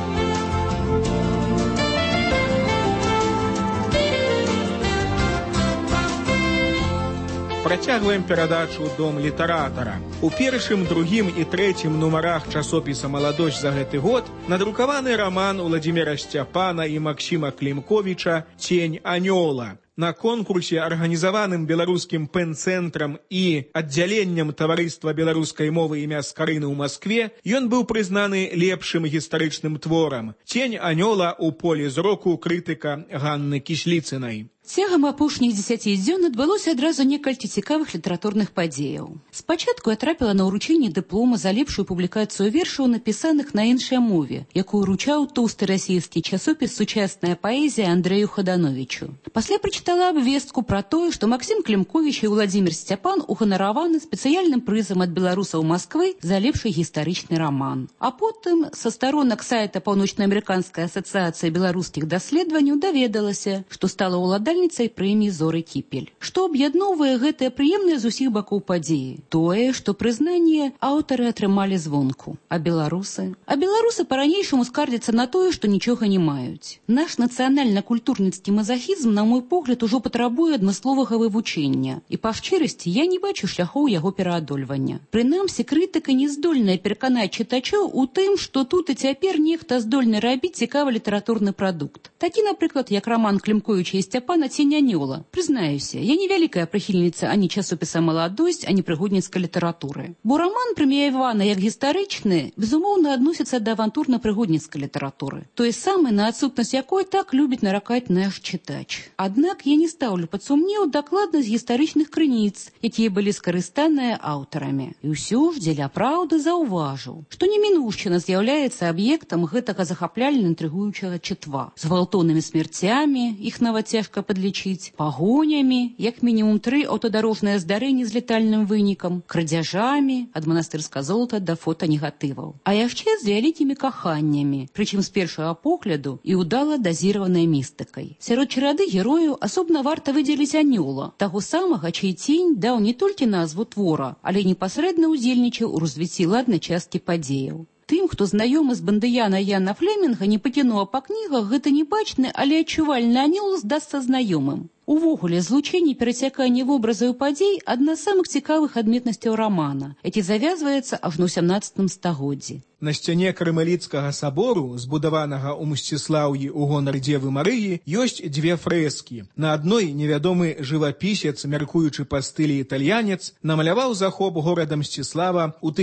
[SPEAKER 24] Працягваем перадачу «Дом літаратара». У першым, другім і трэцім нумарах часопіса «Маладосць» за гэты год надрукаваны раман Уладзіміра Сцяпана і Максіма Клімковіча «Цень анёла». На конкурсе, арганізаваным беларускім пэн-цэнтрам і аддзяленнем таварыства беларускай мовы імя Скарыны ў Маскве, ён быў прызнаны лепшым гістарычным творам. «Цень анёла» у полі зроку крытыка Ганны Кісліцынай.
[SPEAKER 25] Цягам апошніх 10 дзён адбылося адразу некалькі цікавых літаратурных падзеяў. Спачатку я трапіла на ўручэнне дыплома за лепшую публікацыю вершаў, напісаных на іншай мове, якую ўручаў тоўсты расійскі часопіс «Сучасная паэзія» Андрэю Хадановічу. Пасля прачытала абвестку пра тое, што Максім Клімковіч і Уладзімір Сцяпан уганараваны спецыяльным прызам ад беларусаў Масквы за лепшы гістарычны раман. А потым са старонак сайта Паўночнаамерыканскай асацыяцыі беларускіх даследаванняў даведалася, што стала ўладальніцай прэміі «Зоры Кіпель». Што аб'ядноўвае гэтыя прыемныя з усіх бакоў падзеі? Тое, што прызнанне аўтары атрымалі звонку. А беларусы? А беларусы па-ранейшаму скардзяцца на тое, што нічога не маюць. Наш нацыянальна-культурніцкі мазахізм, на мой погляд, ужо патрабуе адмысловага вывучэння. І па шчырасці я не бачу шляхоў яго пераадольвання. Прынамсі, крытыка не здольная пераканаць чытачоў у тым, што тут і цяпер нехта здольны рабіць цікавы літаратурны прадукт. Такі, напрыклад, як раман Клімковіча і Сцяпана «Цень анёла». Прызнаюся, я не вялікая прыхільніца ані часопіса «Маладосць», ані прыгодніцкай літаратуры. Бо раман, прэміяваны як гістарычны, безумоўна адносіцца да авантурна-прыгодніцкай літаратуры, той самай, на адсутнасць якой так любіць наракаць наш чытач. Аднак я не стаўлю пад сумнеў дакладнасць гістарычных крыніц, якія былі скарыстаныя аўтарамі. І ўсё ж дзеля праўды заўважыў, што немінушчына з'яўляецца аб'ектам гэтага захапляльна інтрыгуючага чытва з гвалтоўнымі смерцямі, іх нават цяжка падлічыць, пагонямі, як мінімум 3 аўтадарожныя здарэнні з летальным вынікам, крадзяжамі ад манастырскага золата да фотанегатываў. А яшчэ з вялікімі каханнямі, прычым з першага погляду і ўдала дазіраванай містыкай. Сярод чарады герояў асобна варта выдзеліць анёла, таго самага, чый цень даў не толькі назву твора, але непасрэдна ўдзельнічаў у развіцці ладнай часткі падзеяў. Тым, хто знаёмы з Бандыяна Яна Флемінга, не па кіно, а па кнігах, гэта небачны, але адчувальны анёл здасца знаёмым. Увогуле, злучэнне і перацяканне вобразаў падзей – адна з самых цікавых адметнасцяў рамана, які завязваецца аж на 17 стагоддзі.
[SPEAKER 24] На сцяне Крымаліцкага сабору, збудаванага ў Мсціслаўі ў гонар Дзевы Марыі, ёсць 2 фрэскі. На адной невядомы жывапісец, мяркуючы па стылі італьянец, намаляваў захоп горада Мсціслава ў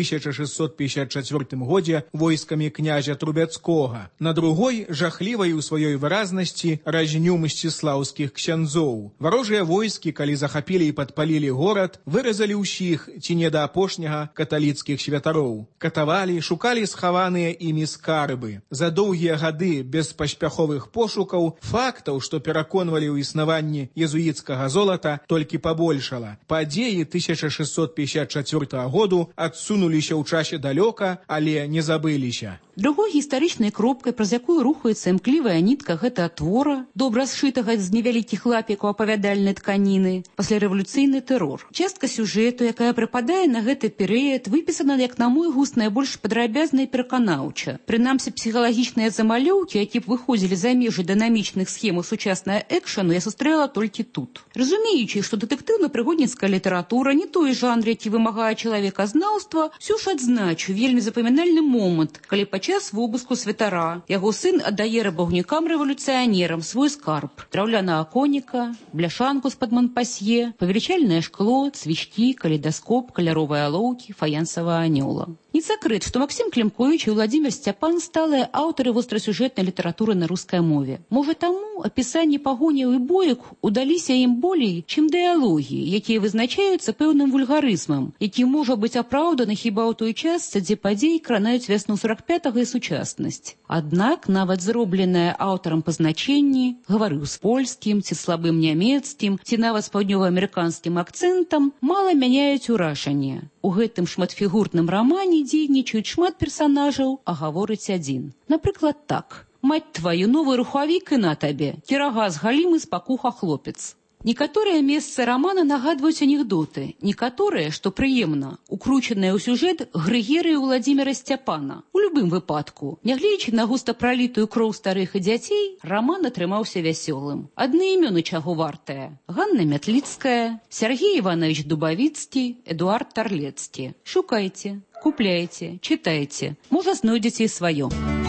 [SPEAKER 24] 1654 годзе войскамі князя Трубяцкога. На другой, жахлівай у сваёй выразнасці, разню мсціслаўскіх ксяндзоў. Варожыя войскі, калі захапілі і падпалілі горад, выразалі ўсіх, ці не да апошняга, каталіцкіх святароў. Катавалі, шукалі схаваныя імі скарбы. За доўгія гады беспаспяховых пошукаў фактаў, што пераконвалі ў існаванні езуіцкага золата, толькі пабольшала. Падзеі 1654 году адсунуліся ў часе далёка, але не забыліся.
[SPEAKER 25] Другой гістарычнай кропкай, праз якую рухаецца імклівая нітка гэтага твора, добра сшытага з невялікіх лапікаў апавядальнай тканіны, паслярэвалюцыйны тэрор. Частка сюжэту, якая прыпадае на гэты перыяд, выпісана, як на мой густ, найбольш падрабязна і пераканаўча. Прынамсі, псіхалагічныя замалёўкі, які б выходзілі за межы дынамічных схемаў сучаснага экшану, я сустрэла толькі тут. Разумеючы, што дэтэктыўна-прыгодніцкая літаратура не той жанр, які вымагае чалавеказнаўства, ўсё ж адзначу вельмі запамінальны момант, калі час вобыску святара. Яго сын аддае рабаўнікам-рэвалюцыянерам свой скарб. Драўлянага коніка, бляшанку з-пад Монпасье, павелічальнае шкло, цвічкі, калейдаскоп, каляровыя алоўкі, фаянсавага анёла. Не секрет, что Максим Климкович и Владимир Степан стали авторы остросюжетной литературы на русской мове. Может, тому описание погоняў и боек удаліся им болей, чем диалоги, якія вызначаюцца пэўным вульгарызмам, які можа быць апраўданы хіба ў той частцы, дзе падзеі кранаюць вясну 45-го і сучаснасць. Аднак, нават зробленае аўтарам пазначэнні, гаварыў з польскім, ці слабым нямецкім, ці нават з паўднёваамерыканскім акцэнтам, мала мяняюць урашанне. У гэтым шматфігурным рамане дзейнічаюць шмат персанажаў, а гаворыць адзін. Напрыклад, так. «Мать твою, новый рухавік і на табе, кірага з галімы з пакуха хлопец». Некаторыя месцы рамана нагадваюць анекдоты, некаторыя, што прыемна, укручаныя ў сюжэт грыгерыі Владимира Степана. У любым выпадку, нягледзячы на густа пралітую кроў старых і дзяцей, раман атрымаўся вясёлым. Адны імёны чаго вартыя: Ганна Мятліцкая, Сергей Иванович Дубавіцкі, Эдуард Тарлецкі. Шукайце, купляйце, чытайце, можа знойдзеце і сваё.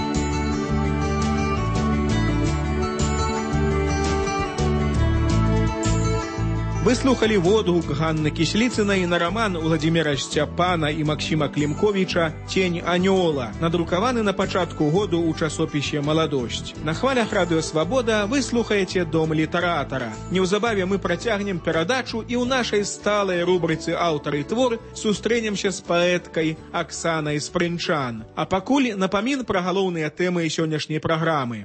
[SPEAKER 24] Вы слухали водгук Ганны Кісліцынай на роман Владимира Степана і Максима Клімковіча «Тень анёла», надрукаваны на пачатку году ў часопісе «Маладосць». На хвалях радыё «Свабода» вы слухаеце «Дом літаратара». Неўзабаве мы працягнем перадачу і ў нашай сталай рубрыцы «Аўтар і твор» сустрэнемся з паэткай Аксанай Спрынчан. А пакуль напамін пра галоўныя тэмы сённяшняй праграмы.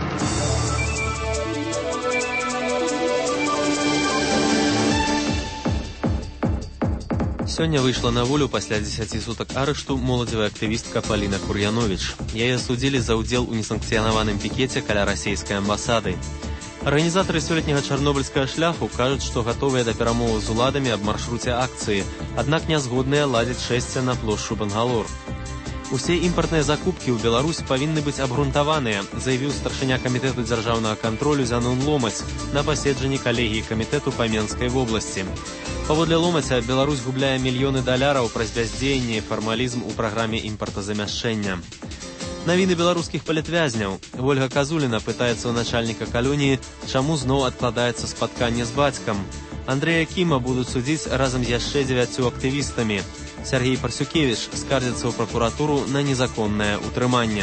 [SPEAKER 1] Сёння выйшла на волю пасля 10 сутак арышту моладзевая актывістка Паліна Кур'яновіч. Яе судзілі за ўдзел у несанкцыянаваным пікеце каля расійскай амбасады. Арганізатары сёлетняга чарнобыльскага шляху кажуць, што гатовыя да перамоваў з уладамі аб маршруце акцыі, аднак не згодныя ладзіць шэсце на плошчу Бангалор. Усе імпартныя закупкі ў Беларусь павінны быць абгрунтаваныя, заявіў старшыня камітэту дзяржаўнага кантролю Зянон Ломаць на паседжанні калегіі камітэту па Менскай вобласці. Паводле Ломаця, Беларусь губляе мільёны даляраў праз бяздзеянне і фармалізм у праграме імпартазамяшчэння. Навіны беларускіх палітвязняў. Вольга Казуліна пытаецца ў начальніка калоніі, чаму зноў адкладаецца спатканне з бацькам. Андрэя Кіма будуць судзіць разам з яшчэ 9 актывістамі. Сергей Парсюкевич скардзіцца ў пракуратуру на незаконнае ўтрыманне.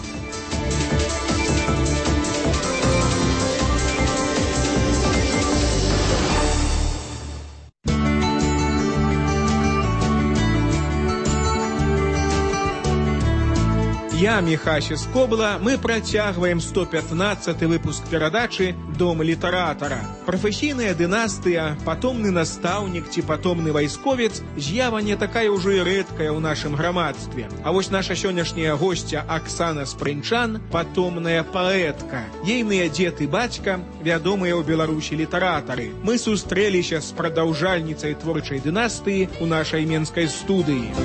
[SPEAKER 24] Я, Михася Скобла, мы працягваем 115 выпуск перадачы «Дом літаратара». Прафесійная дынастыя, патомны настаўнік ці патомны вайсковец з'ява не такая ўжо і рэдкая ў нашым грамадстве. А вось наша сённяшняя госця Аксана Спрынчан – патомная паэтка. Ейныя дзед і бацька – вядомыя ў Беларусі літаратары. Мы сустрэліся з прадаўжальніцай творчай дынастыі ў нашай менскай студыі.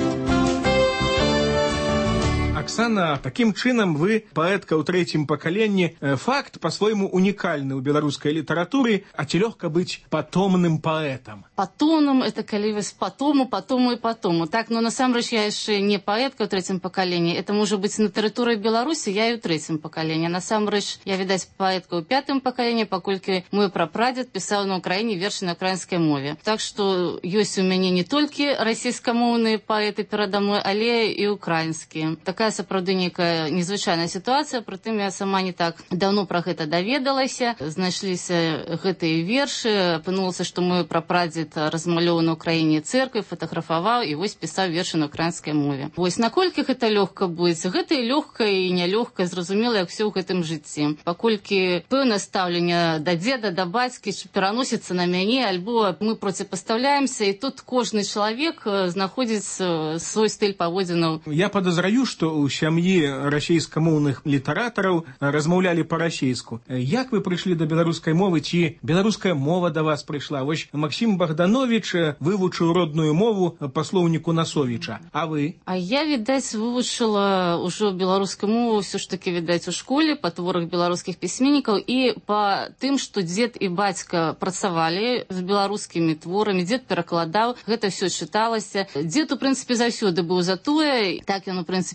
[SPEAKER 24] Оксана, таким чынам вы паэтка ў трэцім пакаленні. Факт по-свойму унікальны ў беларускай літаратуры, а ці лёгка быць патомным паэтам?
[SPEAKER 11] Патомным это калі вы з патому і патому. Так, но насамрэч я яшчэ не паэтка ў трэцім пакаленні. Это можа быць на тэрыторыі Беларусі, я і ў трэцім пакаленні. Насамрэч я, відаць, паэтка ў пятым пакаленні, паколькі мой прапрадзед пісаў на Украіне вершы на украінскай мове. Так што ёсць у мяне не толькі расійскамоўныя паэты перада мной, але і украінскія. Такая сапраўды нейкая незвычайная сітуацыя, прытым я сама не так даўно пра гэта даведалася. Знайшліся гэтыя вершы, апынулася, што мой прапрадзед размалёваў на Украіне цэрквы, фатаграфаваў і вось пісаў вершы на украінскай мове. Вось наколькі гэта лёгка быць? Гэта і лёгка, і нялёгка, зразумела, як все ў гэтым жыцці. Паколькі пэўнае стаўленне да дзеда, да бацькі пераносіцца на мяне, альбо мы проціпастаўляемся, і тут кожны чалавек знаходзіць свой стыль паводзінаў.
[SPEAKER 24] Я падазраю, што у сям'і расійскамоўных літаратараў размаўлялі па-расейску. Як вы прыйшлі да беларускай мовы, ці беларуская мова да вас прыйшла? Вось Максім Богданович вывучыў родную мову па слоўніку Насовіча. А вы?
[SPEAKER 11] А я, відаць, вывучыла ўжо беларускую мову ўсё ж такі, відаць, у школе, па творах беларускіх пісьменнікаў і па тым, што дзед і бацька працавалі з беларускімі творамі, дзед перакладаў, гэта ўсё чыталася. Дзед, у прынцыпе, заўсёды быў за тое, так ён, у прынцыпе, бацька,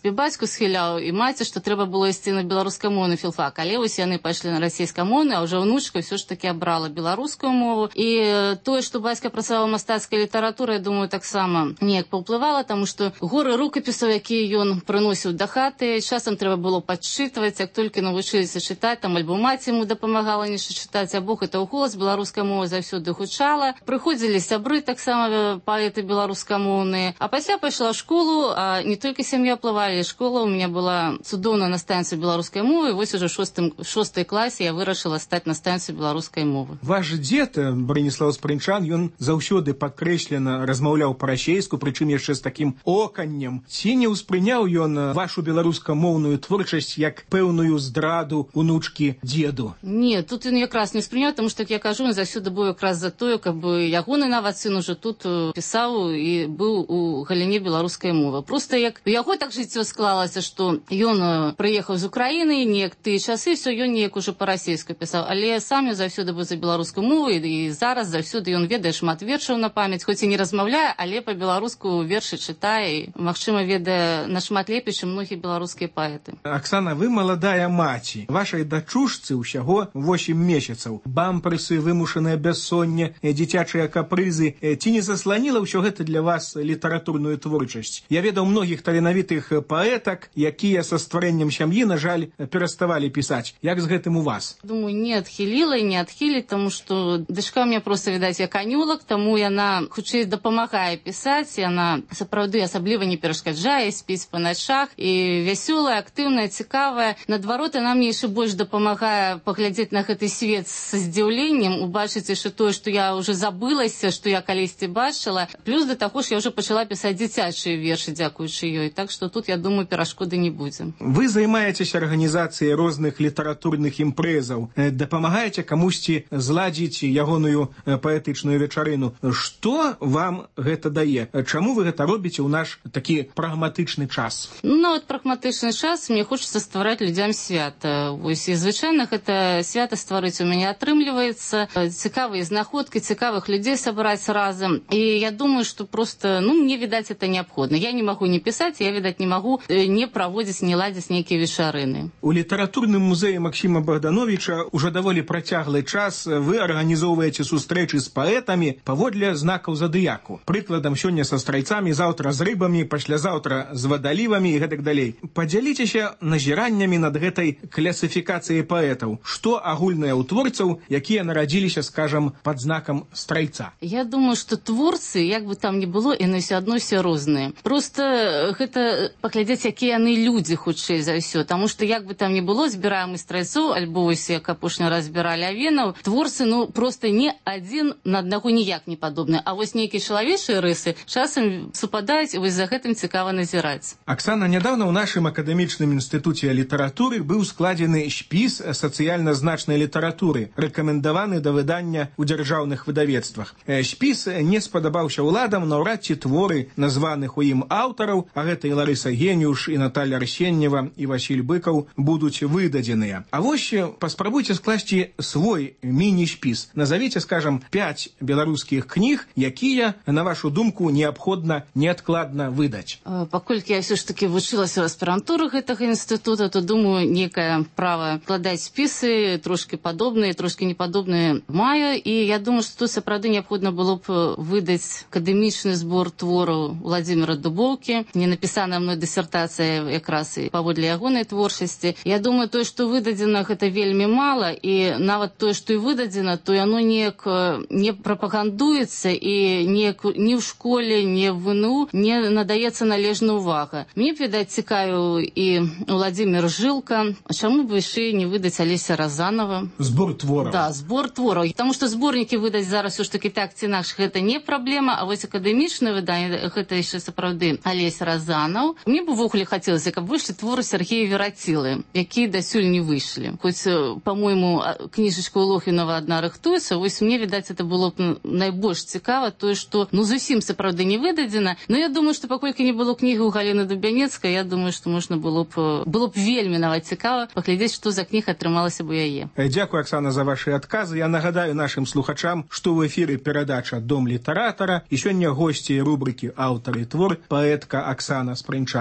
[SPEAKER 11] бацьку схіляў і маці, што трэба было ісці на беларускамоўны філфак, але вось яны пайшлі на расійскамоўны, а ўжо ўнучка ўсё ж такі абрала беларускую мову. І тое, што бацька працаваў мастацкай літаратуры, я думаю, таксама неяк паўплывала, таму што горы рукапісаў, якія ён прыносіў да хаты, часам трэба было падчытваць, як толькі навучыліся чытаць, там альбо маці яму дапамагала нешта чытаць, або гэта ў голас, беларуская мова заўсёды гучала. Прыходзілі сябры таксама паэты беларускамоўныя. А пасля пайшла ў школу, а не толькі сям'я плывалі, школа у меня была цудоўная настаўніца беларускай мовы, і вось ужо ў 6 класе я вырашыла стаць настаўніцай беларускай мовы.
[SPEAKER 24] Ваш дзед, Браніслаў Спрынчан, ён заўсёды падкрэслена размаўляў па-расейску, прычым яшчэ з такім оканнем. Ці не ўспрыняў ён вашу беларускамоўную творчасць як пэўную здраду унучкі дзеду?
[SPEAKER 11] Не, тут ён якраз не ўспрыняў, таму што, як я кажу, ён заўсёды быў якраз за тое, каб ягоны нават сын уже тут пісаў і быў у галіне беларускай мовы. Просто як у яго так жыццё склалася, што ён прыехаў з Украіны, неяк тыя часы, все ён неяк уже па-расейску пісаў, але сам ён заўсёды быў за беларускую мову, і зараз заўсёды ён ведае шмат вершаў на памяць, хоць і не размаўляе, але па-беларуску вершы чытае, магчыма, ведае нашмат лепей, чым многія беларускія паэты.
[SPEAKER 24] Аксана, вы маладая маці. Вашай дачушцы ўсяго 8 месяцаў. Бампрысы, вымушанае бяссонне, дзіцячыя капрызы. Ці не засланіла ўсё гэта для вас літаратурную творчасць? Я ведаў многіх таленавітых паэтак, якія са стварэннем сям'і, на жаль, пераставалі пісаць. Як з гэтым у вас?
[SPEAKER 11] Думаю, не адхіліла і не адхіліць, таму што дачка ў мяне проста, відаць, як анёлак, таму яна хутчэй дапамагае пісаць, яна сапраўды асабліва не перашкаджае, спіць па начах, і вясёлая, актыўная, цікавая. Наадварот, яна мне яшчэ больш дапамагае паглядзець на гэты свет са здзіўленнем, убачыць яшчэ тое, што я ўжо забылася, што я калісьці бачыла. Плюс да таго ж я ўжо пачала пісаць дзіцячыя вершы, дзякуючы ёй. Так што тут, я думаю, перашкоды не будзе.
[SPEAKER 24] Вы займаецеся арганізацыяй розных літаратурных імпрэзаў, дапамагаеце камусьці зладзіць ягоную паэтычную вечарыну. Што вам гэта дае? Чаму вы гэта робіце ў наш такі прагматычны час?
[SPEAKER 11] Ну, от прагматычны час мне хочацца ствараць людзям свята. Вось, і звычайна гэта свята стварыць у мяне атрымліваецца. Цікавыя знаходкі, цікавых людзей сабраць разам. І я думаю, што просто, мне, відаць, это неабходна. Я не магу не пісаць, я, відаць, не магу не праводзіць, не ладзіць нейкія вечарыны.
[SPEAKER 24] У літаратурным музеі Максіма Богдановича уже даволі працяглы час вы арганізоўваеце сустрэчы з паэтамі паводле знакаў задыяку. Прыкладам, сёння са страйцамі, заўтра з рыбамі, паслязаўтра з вадалівамі і гэтак далей. Падзяліцеся назіраннямі над гэтай класіфікацыяй паэтаў. Што агульнае ў творцаў, якія нарадзіліся, скажам, пад знакам страйца?
[SPEAKER 11] Я думаю, што творцы, як бы там ни было, яны ўсё адно ўсе розныя. Просто гэта паглядзець, якія яны людзі, хутчэй за ўсё. Таму што, як бы там ни было, збіраем і страйцоў, альбо вось, як апошні раз збіралі авенаў, творцы, просто не адзін на аднаго ніяк не падобны. А вось нейкія чалавечыя рысы часам супадаюць, і вось за гэтым цікава назіраць.
[SPEAKER 24] Аксана, нядаўна ў нашым акадэмічным інстытуце літаратуры быў складзены спіс сацыяльна значнай літаратуры, рэкамендаваны да выдання ў дзяржаўных выдавецтвах. Спіс не спадабаўся ўладам, наўрад ці творы названых у ім аўтараў, а гэта і Ларыса Геніуш, і Наталья Арсеньева, і Васіль Быкаў, будуць выдадзеныя. А вось паспрабуйце скласці свой міні-спіс. Назавіце, скажам, 5 беларускіх кніг, якія, на вашу думку, неабходна неадкладна выдаць.
[SPEAKER 11] Паколькі я ўсё ж таки вучылася ў аспірантуры гэтага інстытута, то, думаю, некае права складаць спісы, трошки падобныя, трошки непадобныя маю, і я думаю, што тут сапраўды неабходна было б выдаць акадэмічны збор твораў Владзіміра Дубоўкі, не напісаная мной дысертацыя якраз і паводле ягонай творчасці. Я думаю, тое, што выдадзена, гэта вельмі мала, і нават тое, што і выдадзена, то яно неяк не прапагандуецца і неяк ні ў школе, ні в ВНУ не надаецца належна ўвага. Мне б, відаць, цікавіў і Владзімір Жылка. Чаму б яшчэ не выдаць Алеся Разанова?
[SPEAKER 24] Збор твораў.
[SPEAKER 11] Да, збор твораў. Таму што зборнікі выдаць зараз уж такі так ці інакш гэта не праблема, а вось акадэмічнае выданне гэта яшчэ сапраўды Алесь Разанаў. Мне б увогуле хацелася, каб выйшлі творы Сергея Верацілы, якія дасюль не выйшлі. Хоць, по-моему, кніжачка у Лохвінова адна рыхтуецца, вось мне, відаць, это было б найбольш цікава, тое, што зусім сапраўды не выдадзена. Но я думаю, што паколькі не было кнігі ў Галіны Дубянецкай, я думаю, што можна было б вельмі нават цікава паглядзець, што за кніг атрымалася б у яе.
[SPEAKER 24] Дзякую, Аксана, за вашы адказы. Я нагадаю нашым слухачам, што ў эфіры перадача «Дом літаратара», і сёння госці рубрыкі «Аўтар і твор» паэтка Аксана Спрынчан. І што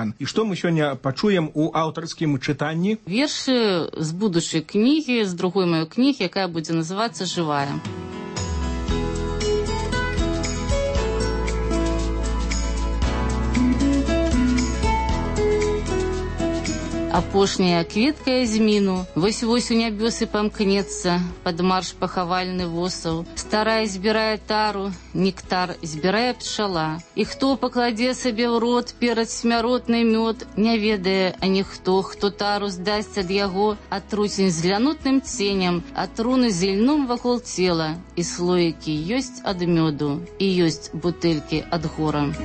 [SPEAKER 24] Што мы сёння пачуем у аўтарскім чытанні?
[SPEAKER 11] Вершы з будучай кнігі, з другой маёй кнігі, якая будзе называцца «Жывая». Апошняя кветка зміну, вось-вось у нябёсы памкнецца, пад марш пахавальны восаў. Старая збірае тару, нектар збірае пчала. І хто пакладзе сабе ў рот перад смяротны мёд, не ведае, а ніхто, хто тару здасць ад яго, атруцень з лянутным ценем, атруны з ільном вакол цела. І слоікі ёсць ад мёду, і ёсць бутэлькі ад гора.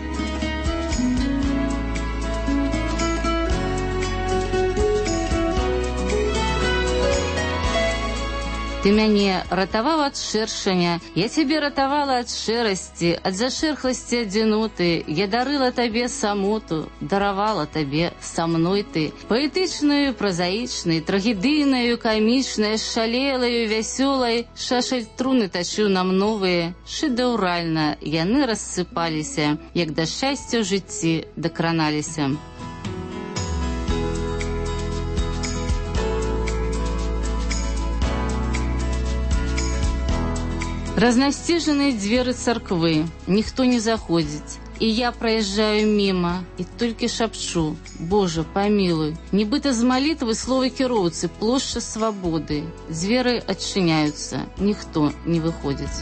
[SPEAKER 11] Ты мяне ратаваў ад шэршання, я цябе ратавала ад шэрасці, ад зашэрхласці адзіноты, я дарыла табе самоту, даравала табе са мной ты. Паэтычнаю, празаічнай, трагедыйнаю, камічнай, шалелаю, вясёлай, шашаль труны тачыў нам новыя, шэдэўральна яны рассыпаліся, як да шчасця ў жыцці дакраналіся. Разнасцежаныя дзверы царквы, ніхто не заходзіць. І я праязджаю міма, і толькі шапчу: Боже, памілуй. Нібыта з малітвы словы кіроўцы, плошча свабоды. Дзверы адчыняюцца, ніхто не выходзіць.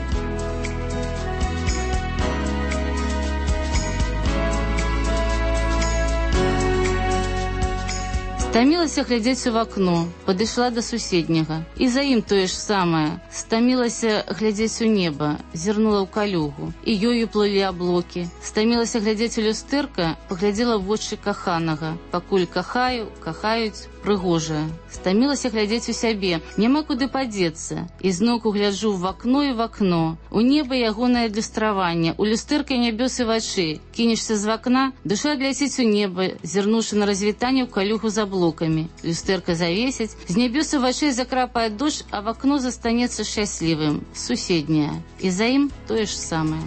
[SPEAKER 11] Стамілася глядзець у вакно, падышла да суседняга. І за ім тое ж самае. Стамілася глядзець у неба, зірнула ў калюгу. І ёю плылі аблокі. Стамілася глядзець у люстэрка, паглядзела ў вочы каханага. Пакуль кахаю, кахаюць, прыгожая. Стамілася глядзець у сябе, няма куды падзецца. І зноўку гляджу ў вакно і в акно. У неба ягонае адлюстраванне, у люстэрка нябёсы вачэй. Кінешся з вакна, душа адляціць у неба, зірнуўшы на развітанне ў калюгу за блокамі. Люстэрка завесіць, з нябёсы вачэй закрапае дождж, а в акно застанецца шчаслівым. Суседняя. І за ім тое ж самае.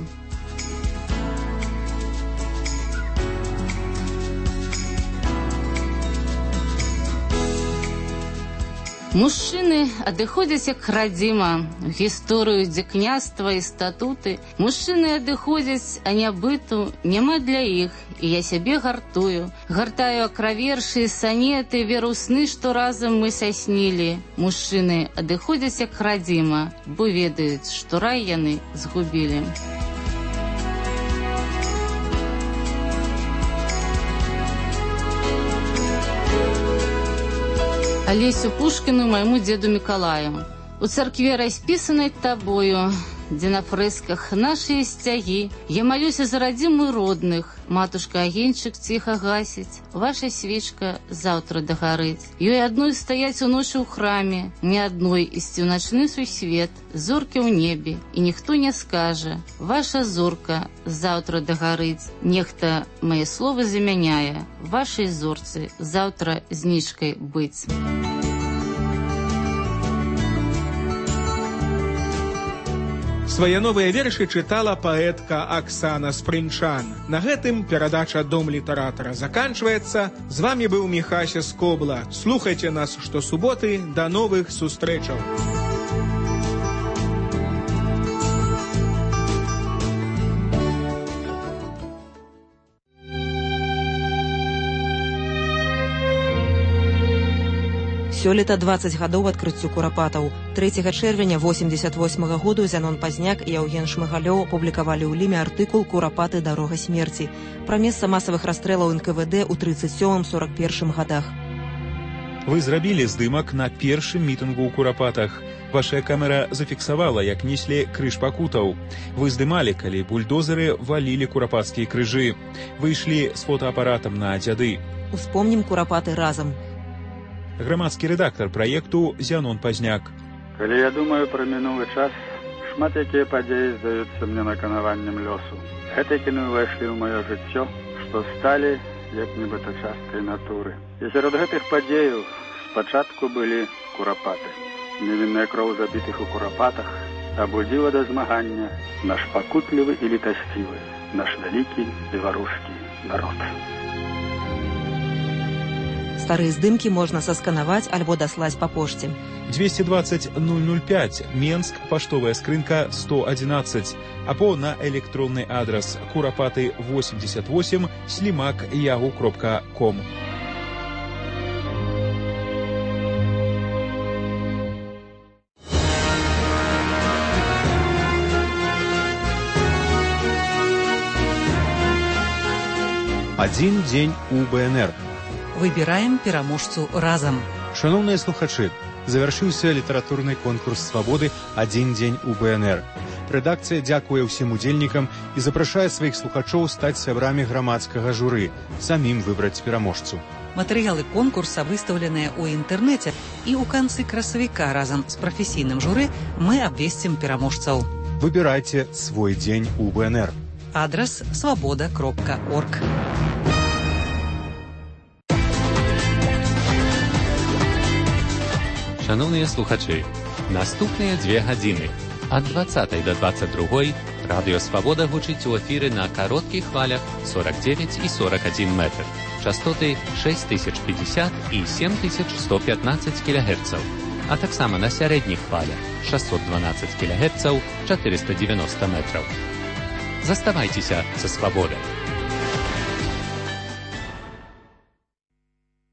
[SPEAKER 11] Мужчыны адыходзяць як радзіма ў гісторыю, дзе княства і статуты. Мужчыны адыходзяць, а нябыту няма для іх, і я сябе гартую. Гартаю акравершы, санеты, веру сны, што разам мы саснілі. Мужчыны адыходзяць як радзіма, бо ведаюць, што рай яны згубілі. Алесю Пушкіну, майму дзеду Мікалаю. У царкве распісанай табою, дзе на фрэсках нашыя сцягі, я малюся за радзіму родных. Матушка агеньчык ціха гасіць, ваша свечка заўтра дагарыць. Ёй адной стаяць уночы ў храме, не адной ісці ў начны сусвет, зоркі ў небе, і ніхто не скажа: ваша зорка заўтра дагарыць. Нехта мае словы замяняе, вашай зорцы заўтра знічкай быць.
[SPEAKER 24] Свае новыя вершы чытала паэтка Аксана Спрынчан. На гэтым перадача «Дом літаратара» заканчваецца. З вамі быў Міхася Скобла. Слухайце нас штосуботы. Да новых сустрэчаў.
[SPEAKER 12] Сёлета 20 гадоў адкрыццю курапатаў. 3 чэрвеня 88 году Зянон Пазняк і Яўген Шмыгалёў апублікавалі ў Ліме артыкул «Курапаты. Дарога смерці» пра месца масавых расстрэлаў НКВД ў 37-41 гадах.
[SPEAKER 13] Вы зрабілі здымак на першым мітынгу ў Курапатах. Ваша камера зафіксавала, як неслі крыж пакутаў. Вы здымалі, калі бульдозеры валілі курапацкія крыжы. Вы ішлі з фотоапаратам на дзяды.
[SPEAKER 12] Успомнім Курапаты разам.
[SPEAKER 13] Грамадскі рэдактар праекту Зянон Пазняк.
[SPEAKER 14] Калі я думаю пра мінулы час, шмат якія падзеі здаюцца мне наканаваннем лёсу. Гэтыя кіны ўвайшлі ў маё жыццё, што сталі як нібыта часткай натуры. І сярод гэтых падзеяў спачатку былі курапаты. Невінная кроў забітых у курапатах абудзіла да змагання наш пакутлівы і літасцівы, наш вялікі беларускі народ.
[SPEAKER 12] Старыя здымкі можна сасканаваць альбо даслаць па пошце.
[SPEAKER 13] 220 005, Менск, паштовая скрынка 111, або на электронны адрас kurapаты88@yahoo.com.
[SPEAKER 15] Адзін дзень у БНР.
[SPEAKER 25] Выбіраем пераможцу разам.
[SPEAKER 15] Шановныя слухачы, завяршыўся літаратурны конкурс свабоды «Адзін дзень у БНР». Рэдакцыя дзякуе ўсім удзельнікам і запрашае сваіх слухачоў стаць сябрамі грамадскага журы, самім выбраць пераможцу.
[SPEAKER 25] Матэрыялы конкурса выстаўленыя ў інтэрнэце, і ў канцы красавіка разам з прафесійным журы мы абвесцім пераможцаў.
[SPEAKER 15] Выбірайце свой дзень у БНР.
[SPEAKER 25] Адрас свабода.орг.
[SPEAKER 16] Шановныя слухачы, наступныя 2 гадзіны ад 20 до 22 радыё «Свабода» гучыць у эфіры на кароткіх хвалях 49 і 41 метр, частоты 6050 і 7115 кГц, а таксама на сярэдніх хвалях 612 кГц, 490 метраў. Заставайцеся са «Свабодай».